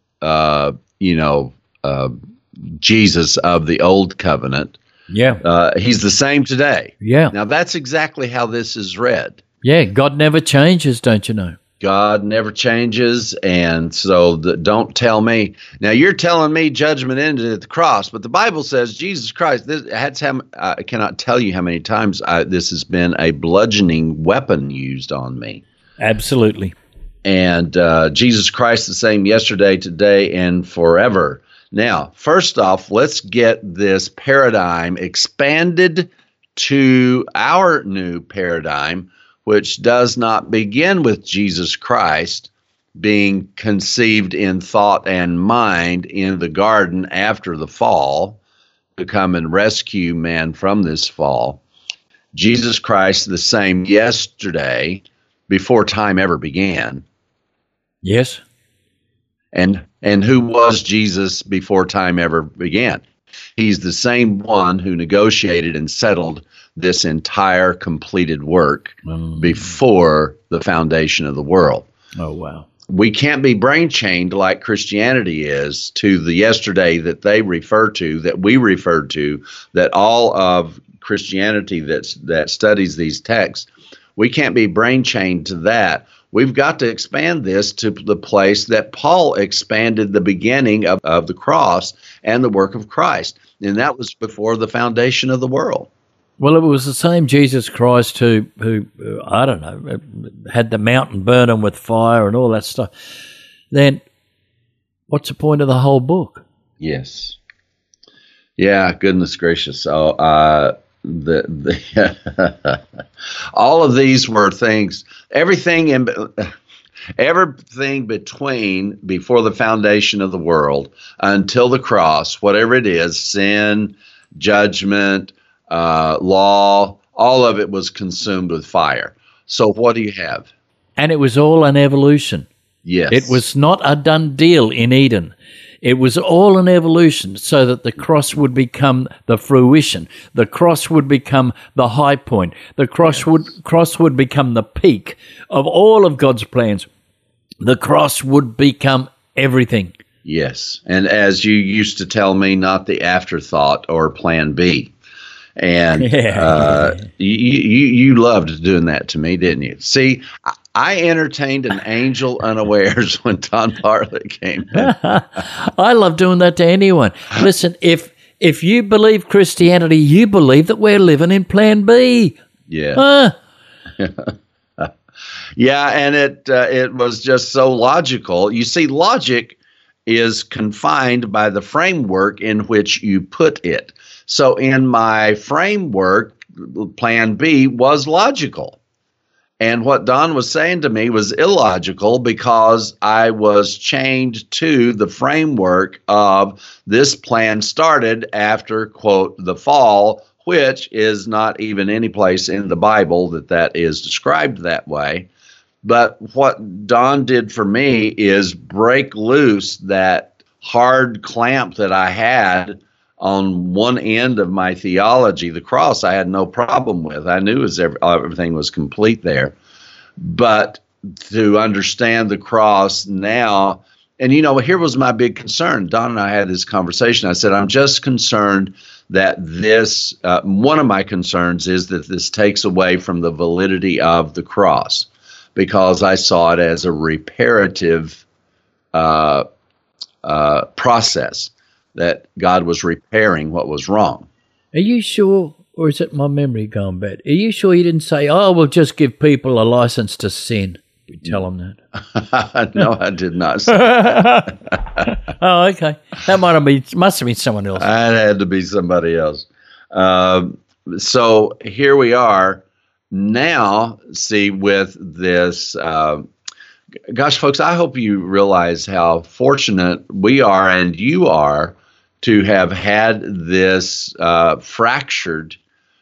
Jesus of the old covenant. Yeah. He's the same today. Yeah. Now, that's exactly how this is read. Yeah, God never changes, don't you know? God never changes, and so don't tell me. Now, you're telling me judgment ended at the cross, but the Bible says Jesus Christ, I cannot tell you how many times this has been a bludgeoning weapon used on me. Absolutely. And Jesus Christ the same yesterday, today, and forever. Now, first off, let's get this paradigm expanded to our new paradigm, which does not begin with Jesus Christ being conceived in thought and mind in the garden after the fall to come and rescue man from this fall. Jesus Christ the same yesterday, before time ever began. Yes. And who was Jesus before time ever began? He's the same one who negotiated and settled this entire completed work before the foundation of the world. Oh, wow. We can't be brain chained like Christianity is to the yesterday that they refer to, that we refer to, that all of Christianity that studies these texts. We can't be brain chained to that. We've got to expand this to the place that Paul expanded the beginning of the cross and the work of Christ. And that was before the foundation of the world. Well, it was the same Jesus Christ who I don't know, had the mountain burn him with fire and all that stuff. Then what's the point of the whole book? Yes. Yeah, goodness gracious. So, all of these were things, everything between before the foundation of the world until the cross, whatever it is, sin, judgment, law, all of it was consumed with fire. So what do you have? And it was all an evolution. Yes. It was not a done deal in Eden. It was all an evolution so that the cross would become the fruition. The cross would become the high point. The cross would become the peak of all of God's plans. The cross would become everything. Yes. And as you used to tell me, not the afterthought or plan B. And you loved doing that to me, didn't you? See, I entertained an angel unawares when Don Bartlett came in. I love doing that to anyone. Listen, if you believe Christianity, you believe that we're living in plan B. Yeah. Yeah, and it was just so logical. You see, logic is confined by the framework in which you put it. So in my framework, plan B was logical. And what Don was saying to me was illogical because I was chained to the framework of this plan started after, quote, the fall, which is not even any place in the Bible that is described that way. But what Don did for me is break loose that hard clamp that I had on one end of my theology. The cross I had no problem with. I knew everything was complete there. But to understand the cross now, and here was my big concern. Don and I had this conversation. I said, I'm just concerned that this, one of my concerns is that this takes away from the validity of the cross, because I saw it as a reparative process, that God was repairing what was wrong. Are you sure, or is it my memory going bad? Are you sure you didn't say, oh, we'll just give people a license to sin? You tell them that. No, I did not say that. Oh, okay. That must have been someone else. It had to be somebody else. So here we are now, see, with this. Gosh, folks, I hope you realize how fortunate we are and you are to have had this fractured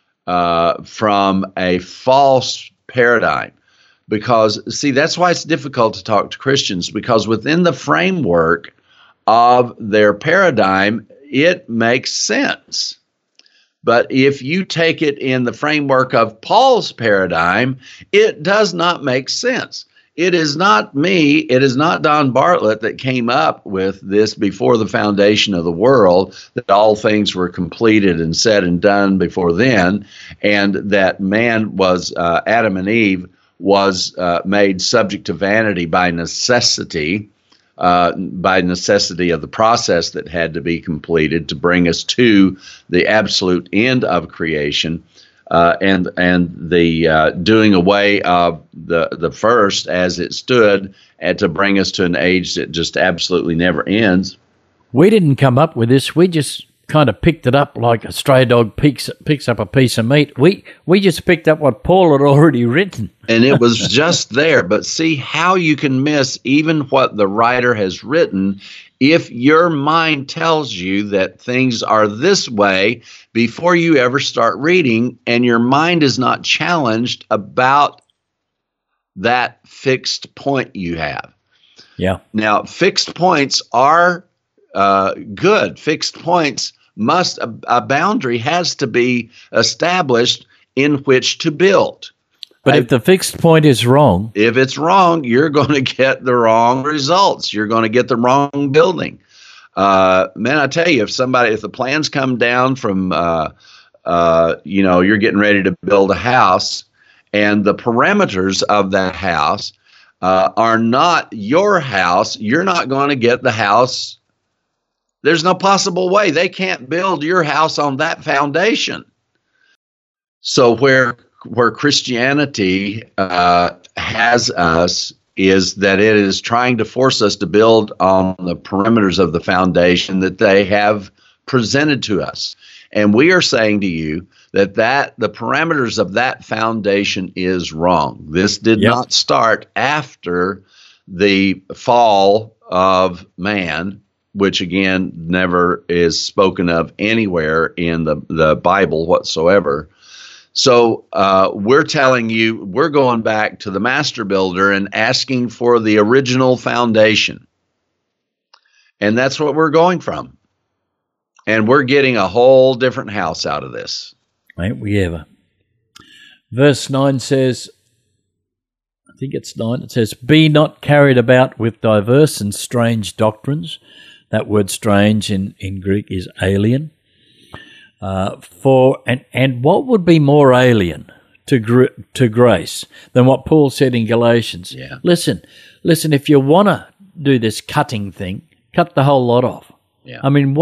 from a false paradigm. Because, see, that's why it's difficult to talk to Christians, because within the framework of their paradigm, it makes sense. But if you take it in the framework of Paul's paradigm, it does not make sense. It is not me, it is not Don Bartlett that came up with this before the foundation of the world, that all things were completed and said and done before then, and that man was, Adam and Eve, was made subject to vanity by necessity of the process that had to be completed to bring us to the absolute end of creation. And the doing away of the first as it stood, and to bring us to an age that just absolutely never ends. We didn't come up with this. We just kind of picked it up like a stray dog picks up a piece of meat. We just picked up what Paul had already written. And it was just there. But see how you can miss even what the writer has written if your mind tells you that things are this way before you ever start reading, and your mind is not challenged about that fixed point you have. Yeah. Now, fixed points are good. Fixed points a boundary has to be established in which to build. But if the fixed point is wrong, if it's wrong, you're going to get the wrong results. You're going to get the wrong building. Man, I tell you, if the plans come down from, you're getting ready to build a house, and the parameters of that house are not your house, you're not going to get the house. There's no possible way. They can't build your house on that foundation. So where Christianity has us is that it is trying to force us to build on the perimeters of the foundation that they have presented to us. And we are saying to you that the parameters of that foundation is wrong. This did not start after the fall of man, which again never is spoken of anywhere in the Bible whatsoever. So we're telling you, we're going back to the master builder and asking for the original foundation. And that's what we're going from. And we're getting a whole different house out of this. Ain't we ever? Verse 9 says, I think it's 9, it says, "Be not carried about with diverse and strange doctrines." That word strange in Greek is alien. And what would be more alien to grace than what Paul said in Galatians? Yeah. Listen, if you want to do this cutting thing, cut the whole lot off. Yeah. I mean,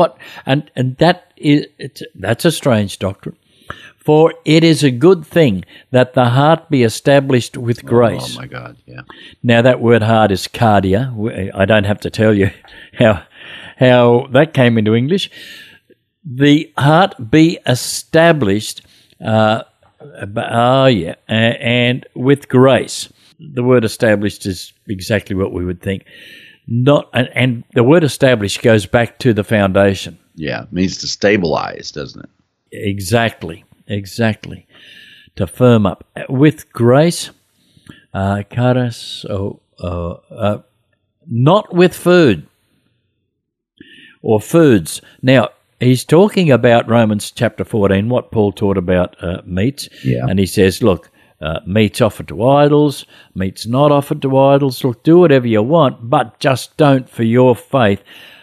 that's a strange doctrine. For it is a good thing that the heart be established with grace. Oh my God, yeah. Now that word heart is cardia. I don't have to tell you how that came into English. The heart be established, and with grace. The word established is exactly what we would think. And the word established goes back to the foundation. Yeah, it means to stabilize, doesn't it? Exactly. To firm up. With grace, not with food or foods. Now, he's talking about Romans chapter 14, what Paul taught about meats. Yeah. And he says, look, meat's offered to idols, meat's not offered to idols. Look, do whatever you want, but just don't, for your faith,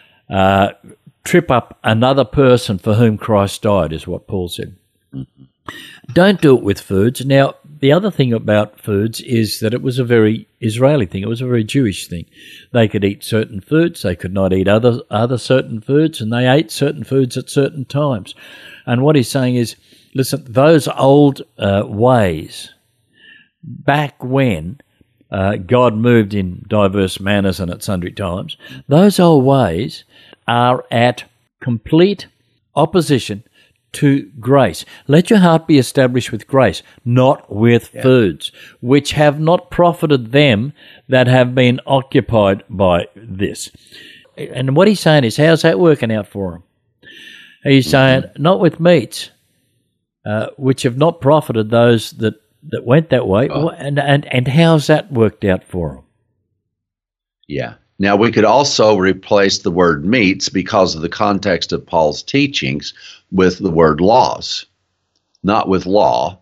trip up another person for whom Christ died, is what Paul said. Mm-hmm. Don't do it with foods. Now, the other thing about foods is that it was a very Israeli thing. It was a very Jewish thing. They could eat certain foods. They could not eat other certain foods, and they ate certain foods at certain times. And what he's saying is, listen, those old ways, back when God moved in diverse manners and at sundry times, those old ways are at complete opposition to grace. Let your heart be established with grace, not with foods, which have not profited them that have been occupied by this. And what he's saying is, how's that working out for him? He's saying, not with meats, which have not profited those that went that way. Oh. And how's that worked out for him? Yeah. Now, we could also replace the word meats, because of the context of Paul's teachings, with the word laws, not with law,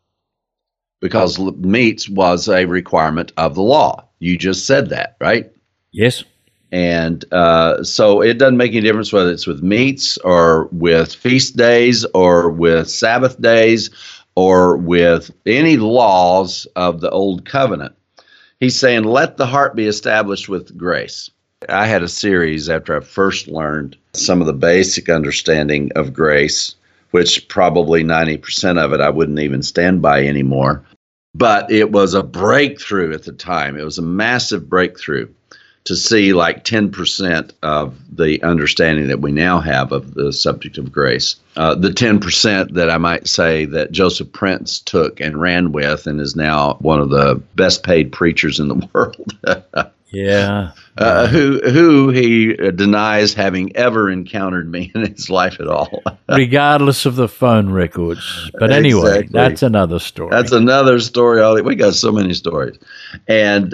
because meats was a requirement of the law. You just said that, right? Yes. And so it doesn't make any difference whether it's with meats or with feast days or with Sabbath days or with any laws of the Old Covenant. He's saying, let the heart be established with grace. I had a series after I first learned some of the basic understanding of grace, which probably 90% of it I wouldn't even stand by anymore. But it was a breakthrough at the time. It was a massive breakthrough to see like 10% of the understanding that we now have of the subject of grace. The 10% that I might say that Joseph Prince took and ran with and is now one of the best paid preachers in the world. Yeah. Who he denies having ever encountered me in his life at all. Regardless of the phone records. But anyway, Exactly. That's another story. That's another story. We got so many stories. And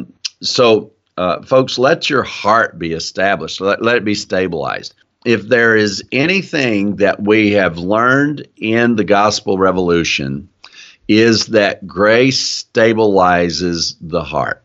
folks, let your heart be established. Let it be stabilized. If there is anything that we have learned in the gospel revolution, is that grace stabilizes the heart.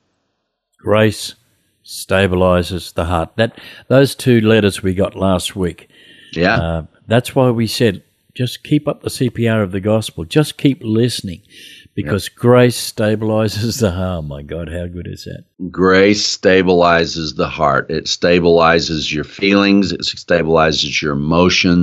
Grace stabilizes the heart. Those two letters we got last week. Yeah. That's why we said, just keep up the CPR of the gospel. Just keep listening. Because grace stabilizes the heart. Oh, my God, how good is that? Grace stabilizes the heart. It stabilizes your feelings. It stabilizes your emotions.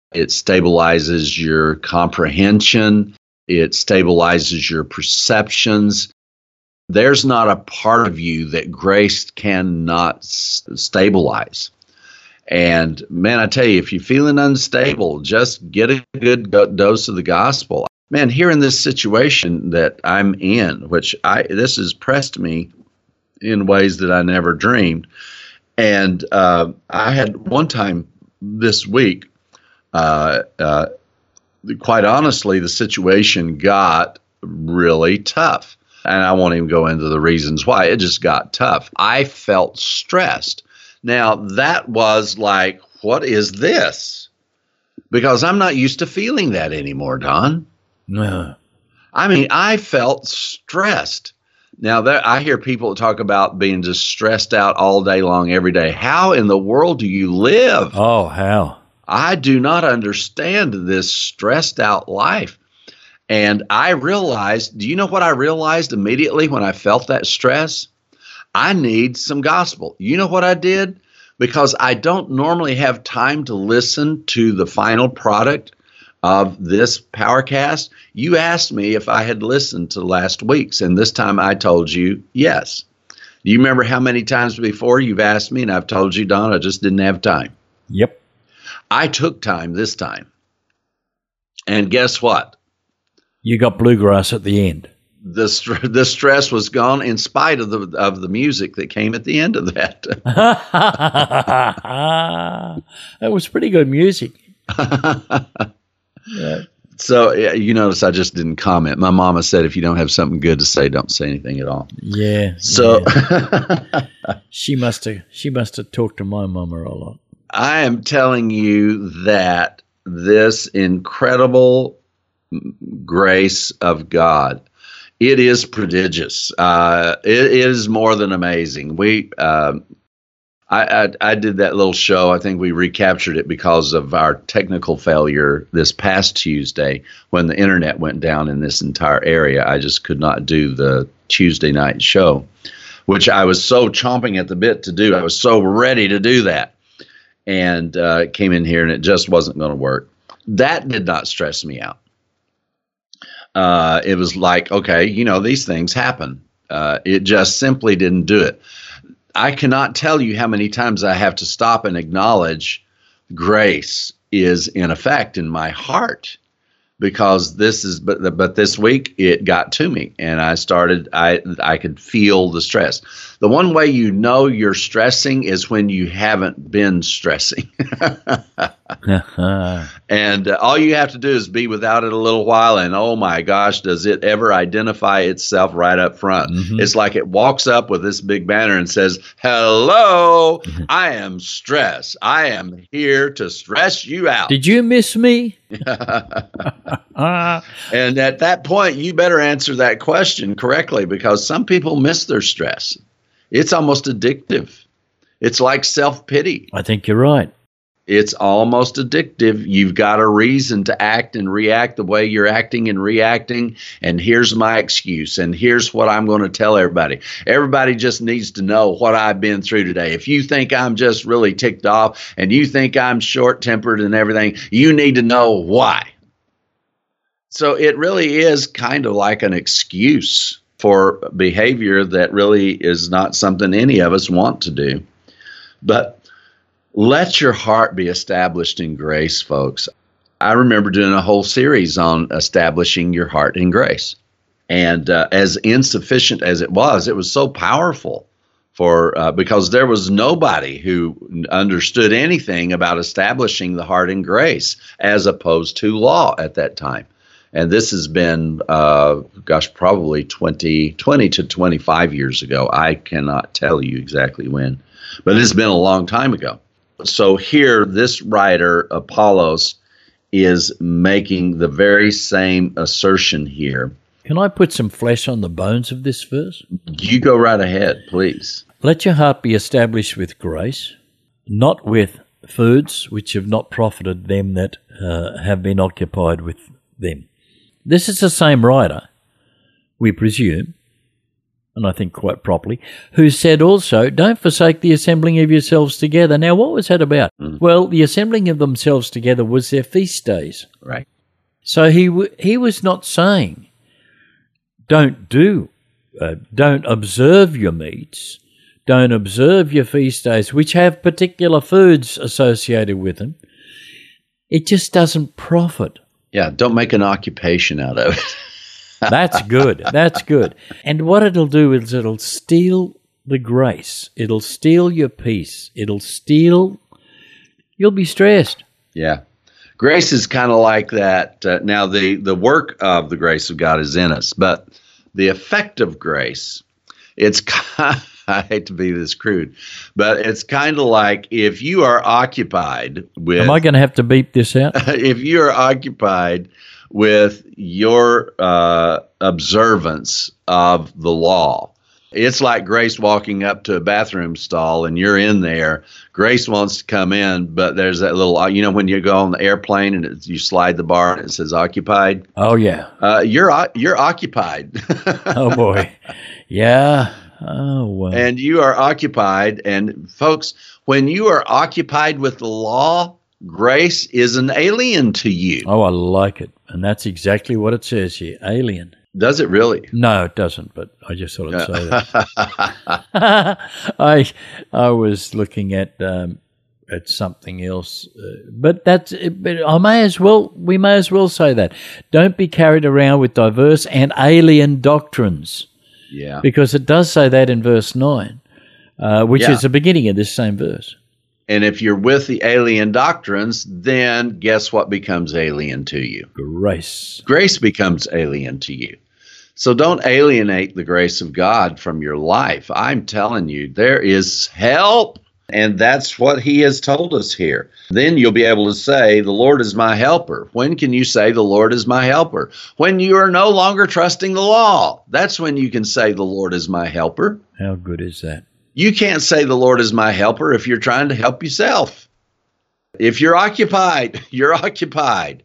It stabilizes your comprehension. It stabilizes your perceptions. There's not a part of you that grace cannot stabilize. And man, I tell you, if you're feeling unstable, just get a good dose of the gospel. Man, here in this situation that I'm in, which this has pressed me in ways that I never dreamed. And I had one time this week, quite honestly, the situation got really tough. And I won't even go into the reasons why. It just got tough. I felt stressed. Now, that was like, what is this? Because I'm not used to feeling that anymore, Don. No. I mean, I felt stressed. Now, I hear people talk about being just stressed out all day long, every day. How in the world do you live? Oh, how? I do not understand this stressed out life. And I realized, do you know what I realized immediately when I felt that stress? I need some gospel. You know what I did? Because I don't normally have time to listen to the final product of this PowerCast. You asked me if I had listened to last week's, and this time I told you yes. Do you remember how many times before you've asked me and I've told you, Don, I just didn't have time? Yep. I took time this time. And guess what? You got bluegrass at the end. The stress was gone in spite of the music that came at the end of that. That was pretty good music. Yeah. So you notice I just didn't comment. My mama said, if you don't have something good to say, don't say anything at all. Yeah. So yeah. She must have talked to my mama a lot. I am telling you that this incredible grace of God, it is prodigious. It is more than amazing. I did that little show. I think we recaptured it because of our technical failure this past Tuesday when the internet went down in this entire area. I just could not do the Tuesday night show, which I was so chomping at the bit to do. I was so ready to do that, and came in here and it just wasn't going to work. That did not stress me out. It was like, okay, these things happen. It just simply didn't do it. I cannot tell you how many times I have to stop and acknowledge grace is in effect in my heart, because but this week it got to me and I could feel the stress. The one way you know you're stressing is when you haven't been stressing. And all you have to do is be without it a little while, and oh my gosh, does it ever identify itself right up front. Mm-hmm. It's like it walks up with this big banner and says, hello, I am stress. I am here to stress you out. Did you miss me? And at that point, you better answer that question correctly, because some people miss their stress. It's almost addictive. It's like self-pity. I think you're right. It's almost addictive. You've got a reason to act and react the way you're acting and reacting. And here's my excuse. And here's what I'm going to tell everybody. Everybody just needs to know what I've been through today. If you think I'm just really ticked off and you think I'm short-tempered and everything, you need to know why. So it really is kind of like an excuse for behavior that really is not something any of us want to do. But let your heart be established in grace, folks. I remember doing a whole series on establishing your heart in grace. And as insufficient as it was so powerful because there was nobody who understood anything about establishing the heart in grace as opposed to law at that time. And this has been, probably 20 to 25 years ago. I cannot tell you exactly when, but it's been a long time ago. So here, this writer, Apollos, is making the very same assertion here. Can I put some flesh on the bones of this verse? You go right ahead, please. Let your heart be established with grace, not with foods which have not profited them that have been occupied with them. This is the same writer, we presume, and I think quite properly, who said also, don't forsake the assembling of yourselves together. Now, what was that about? Well, the assembling of themselves together was their feast days. Right. So he was not saying, don't observe your meats, don't observe your feast days, which have particular foods associated with them. It just doesn't profit. Yeah, don't make an occupation out of it. That's good. That's good. And what it'll do is it'll steal the grace. It'll steal your peace. You'll be stressed. Yeah. Grace is kind of like that. Now, the work of the grace of God is in us, but the effect of grace, it's I hate to be this crude, but it's kind of like if you are occupied with... Am I going to have to beep this out? If you are occupied with your observance of the law, it's like Grace walking up to a bathroom stall and you're in there. Grace wants to come in, but there's that little, when you go on the airplane and you slide the bar and it says occupied. Oh, yeah. You're occupied. Oh, boy. Yeah. Oh, well. And you are occupied. And folks, when you are occupied with the law, grace is an alien to you. Oh, I like it. And that's exactly what it says here, alien. Does it really? No, it doesn't, but I just thought I'd say that. I was looking at something else, but we may as well say that. Don't be carried around with diverse and alien doctrines. Yeah. Because it does say that in verse 9, which is the beginning of this same verse. And if you're with the alien doctrines, then guess what becomes alien to you? Grace. Grace becomes alien to you. So don't alienate the grace of God from your life. I'm telling you, there is help. And that's what he has told us here. Then you'll be able to say, the Lord is my helper. When can you say the Lord is my helper? When you are no longer trusting the law. That's when you can say the Lord is my helper. How good is that? You can't say the Lord is my helper if you're trying to help yourself. If you're occupied, you're occupied.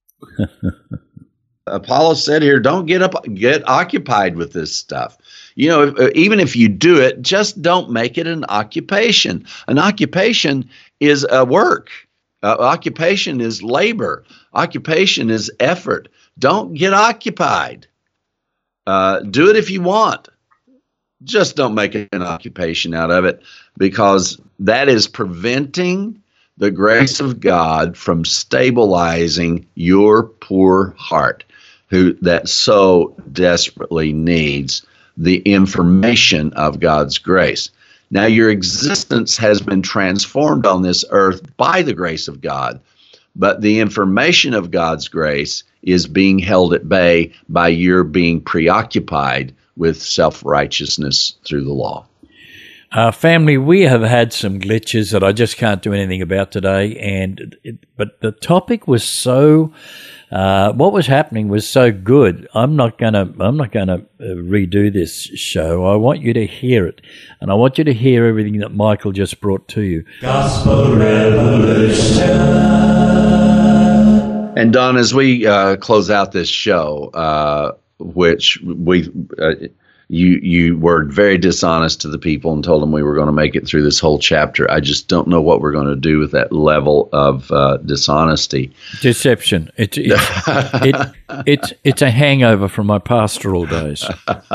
Apollo said here, don't get occupied with this stuff. Even if you do it, just don't make it an occupation. An occupation is a work. Occupation is labor. Occupation is effort. Don't get occupied. Do it if you want. Just don't make an occupation out of it, because that is preventing the grace of God from stabilizing your poor heart, that so desperately needs the information of God's grace. Now, your existence has been transformed on this earth by the grace of God, but the information of God's grace is being held at bay by your being preoccupied with self-righteousness through the law. Family, we have had some glitches that I just can't do anything about today, but the topic was so. What was happening was so good. I'm not gonna redo this show. I want you to hear it, and I want you to hear everything that Michael just brought to you. Gospel Revolution. And Don, as we close out this show, which you were very dishonest to the people and told them we were going to make it through this whole chapter. I just don't know what we're going to do with that level of dishonesty. Deception. It's a hangover from my pastoral days.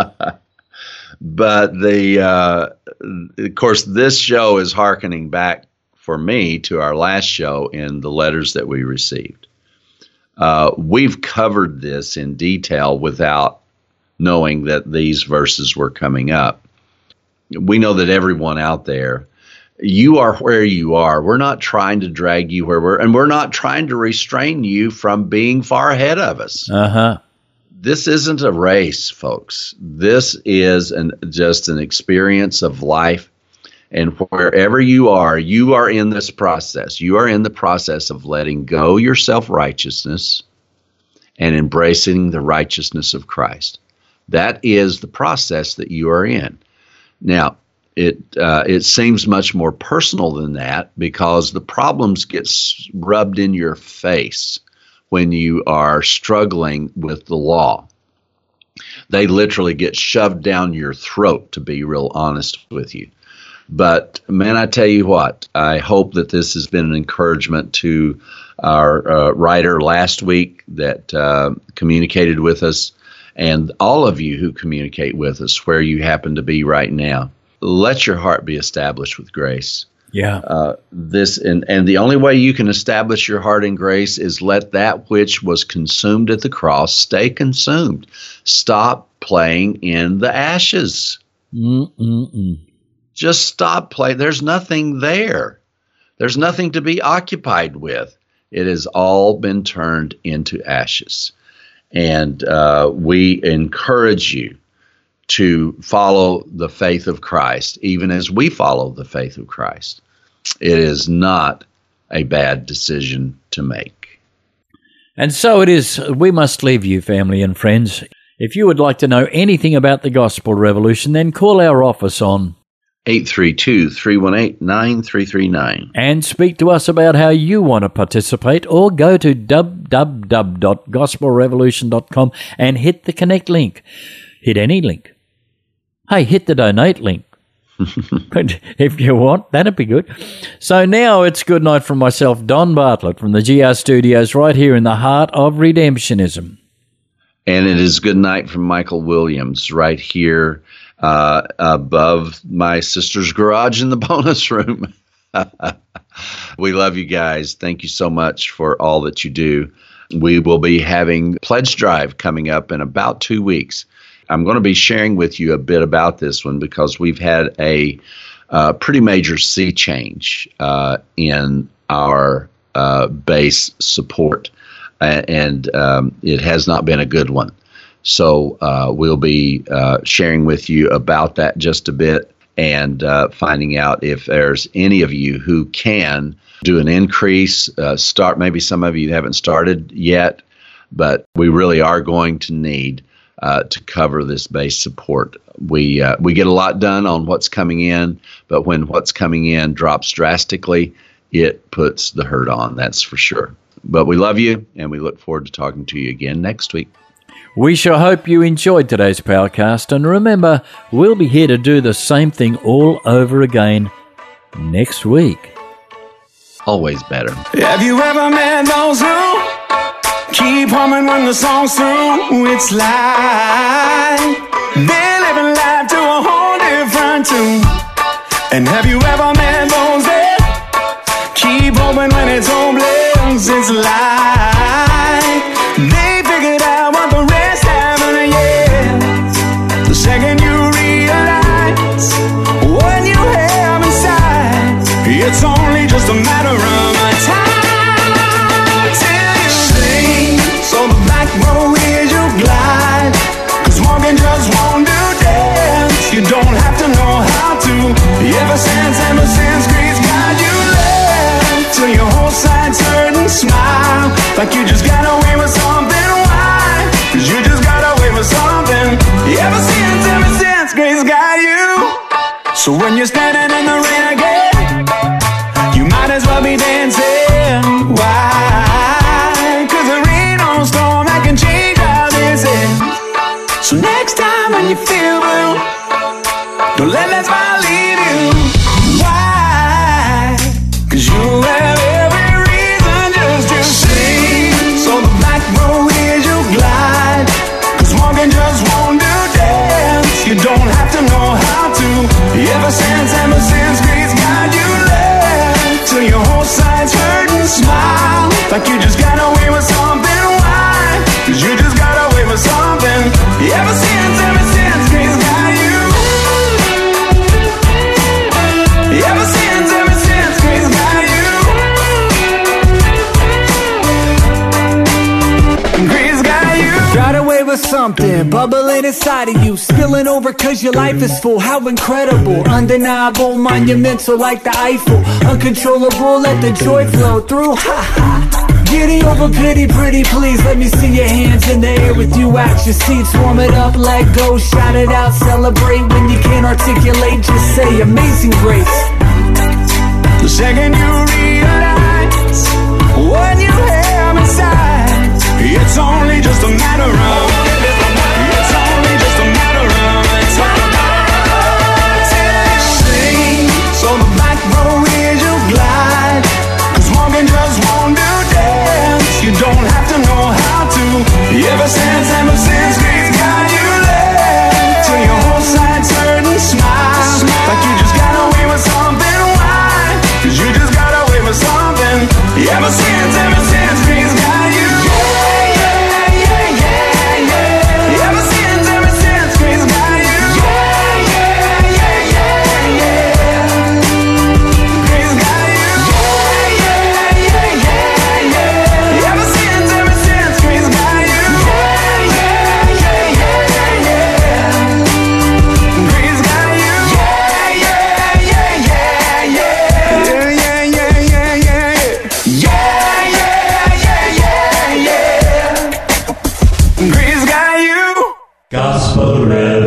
But of course, this show is hearkening back for me to our last show in the letters that we received. We've covered this in detail without knowing that these verses were coming up. We know that everyone out there, you are where you are. We're not trying to drag you and we're not trying to restrain you from being far ahead of us. This isn't a race, folks. This is just an experience of life. And wherever you are in this process. You are in the process of letting go your self-righteousness and embracing the righteousness of Christ. That is the process that you are in. Now, it seems much more personal than that, because the problems get rubbed in your face when you are struggling with the law. They literally get shoved down your throat, to be real honest with you. But, man, I tell you what, I hope that this has been an encouragement to our writer last week that communicated with us, and all of you who communicate with us where you happen to be right now. Let your heart be established with grace. Yeah. And the only way you can establish your heart in grace is let that which was consumed at the cross stay consumed. Stop playing in the ashes. Just stop playing. There's nothing there. There's nothing to be occupied with. It has all been turned into ashes. And we encourage you to follow the faith of Christ, even as we follow the faith of Christ. It is not a bad decision to make. And so it is, we must leave you, family and friends. If you would like to know anything about the Gospel Revolution, then call our office on 832-318-9339. and speak to us about how you want to participate, or go to www.gospelrevolution.com and hit the connect link. Hit any link. Hey, hit the donate link. But if you want, that'd be good. So now it's good night from myself, Don Bartlett, from the GR Studios right here in the heart of Redemptionism. And it is good night from Michael Williams right here above my sister's garage in the bonus room. We love you guys. Thank you so much for all that you do. We will be having Pledge Drive coming up in about 2 weeks. I'm going to be sharing with you a bit about this one because we've had a pretty major sea change in our base support, and it has not been a good one. So we'll be sharing with you about that just a bit, and finding out if there's any of you who can do an increase, start. Maybe some of you haven't started yet, but we really are going to need to cover this base support. We get a lot done on what's coming in, but when what's coming in drops drastically, it puts the hurt on, that's for sure. But we love you, and we look forward to talking to you again next week. We sure hope you enjoyed today's Powercast, and remember, we'll be here to do the same thing all over again next week. Always better. Have you ever met those who keep humming when the song's through? It's like they're living life to a whole different tune. And have you ever met those that keep hoping when it's hopeless? It's like they figured out what the rest haven't yet. The second you realize what you have inside, it's only just a matter of time. So the back row is you glide, 'cause walking just won't do dance. You don't have to know how to. Ever since grace got you left, till your whole side's hurt and smile, like you just got away with something. Why? 'Cause you just got away with something. Ever since grace got you. So when you're standing in the rain again, you might as well be dancing. Why? Storm that can change how this ends. So next time when you feel blue, don't let that smile leave you. Why? 'Cause you have every reason just to sing. So the back row is you glide, 'cause walking just won't do dance. You don't have to know how to. Ever since grace got you left, till your whole side's hurt and smile, like you just got away with something. 'Cause you just got away with something. Ever since grace got you. Ever since grace got you. Grace got you. Got away with something, bubbling inside of you, spilling over 'cause your life is full. How incredible, undeniable, monumental like the Eiffel. Uncontrollable, let the joy flow through. Ha ha. Giddy over pity, pretty please. Let me see your hands in the air with you at your seats. Warm it up, let go, shout it out, celebrate. When you can't articulate, just say Amazing Grace. The second you realize what you have inside, it's only just a matter of. It's only gospel radio.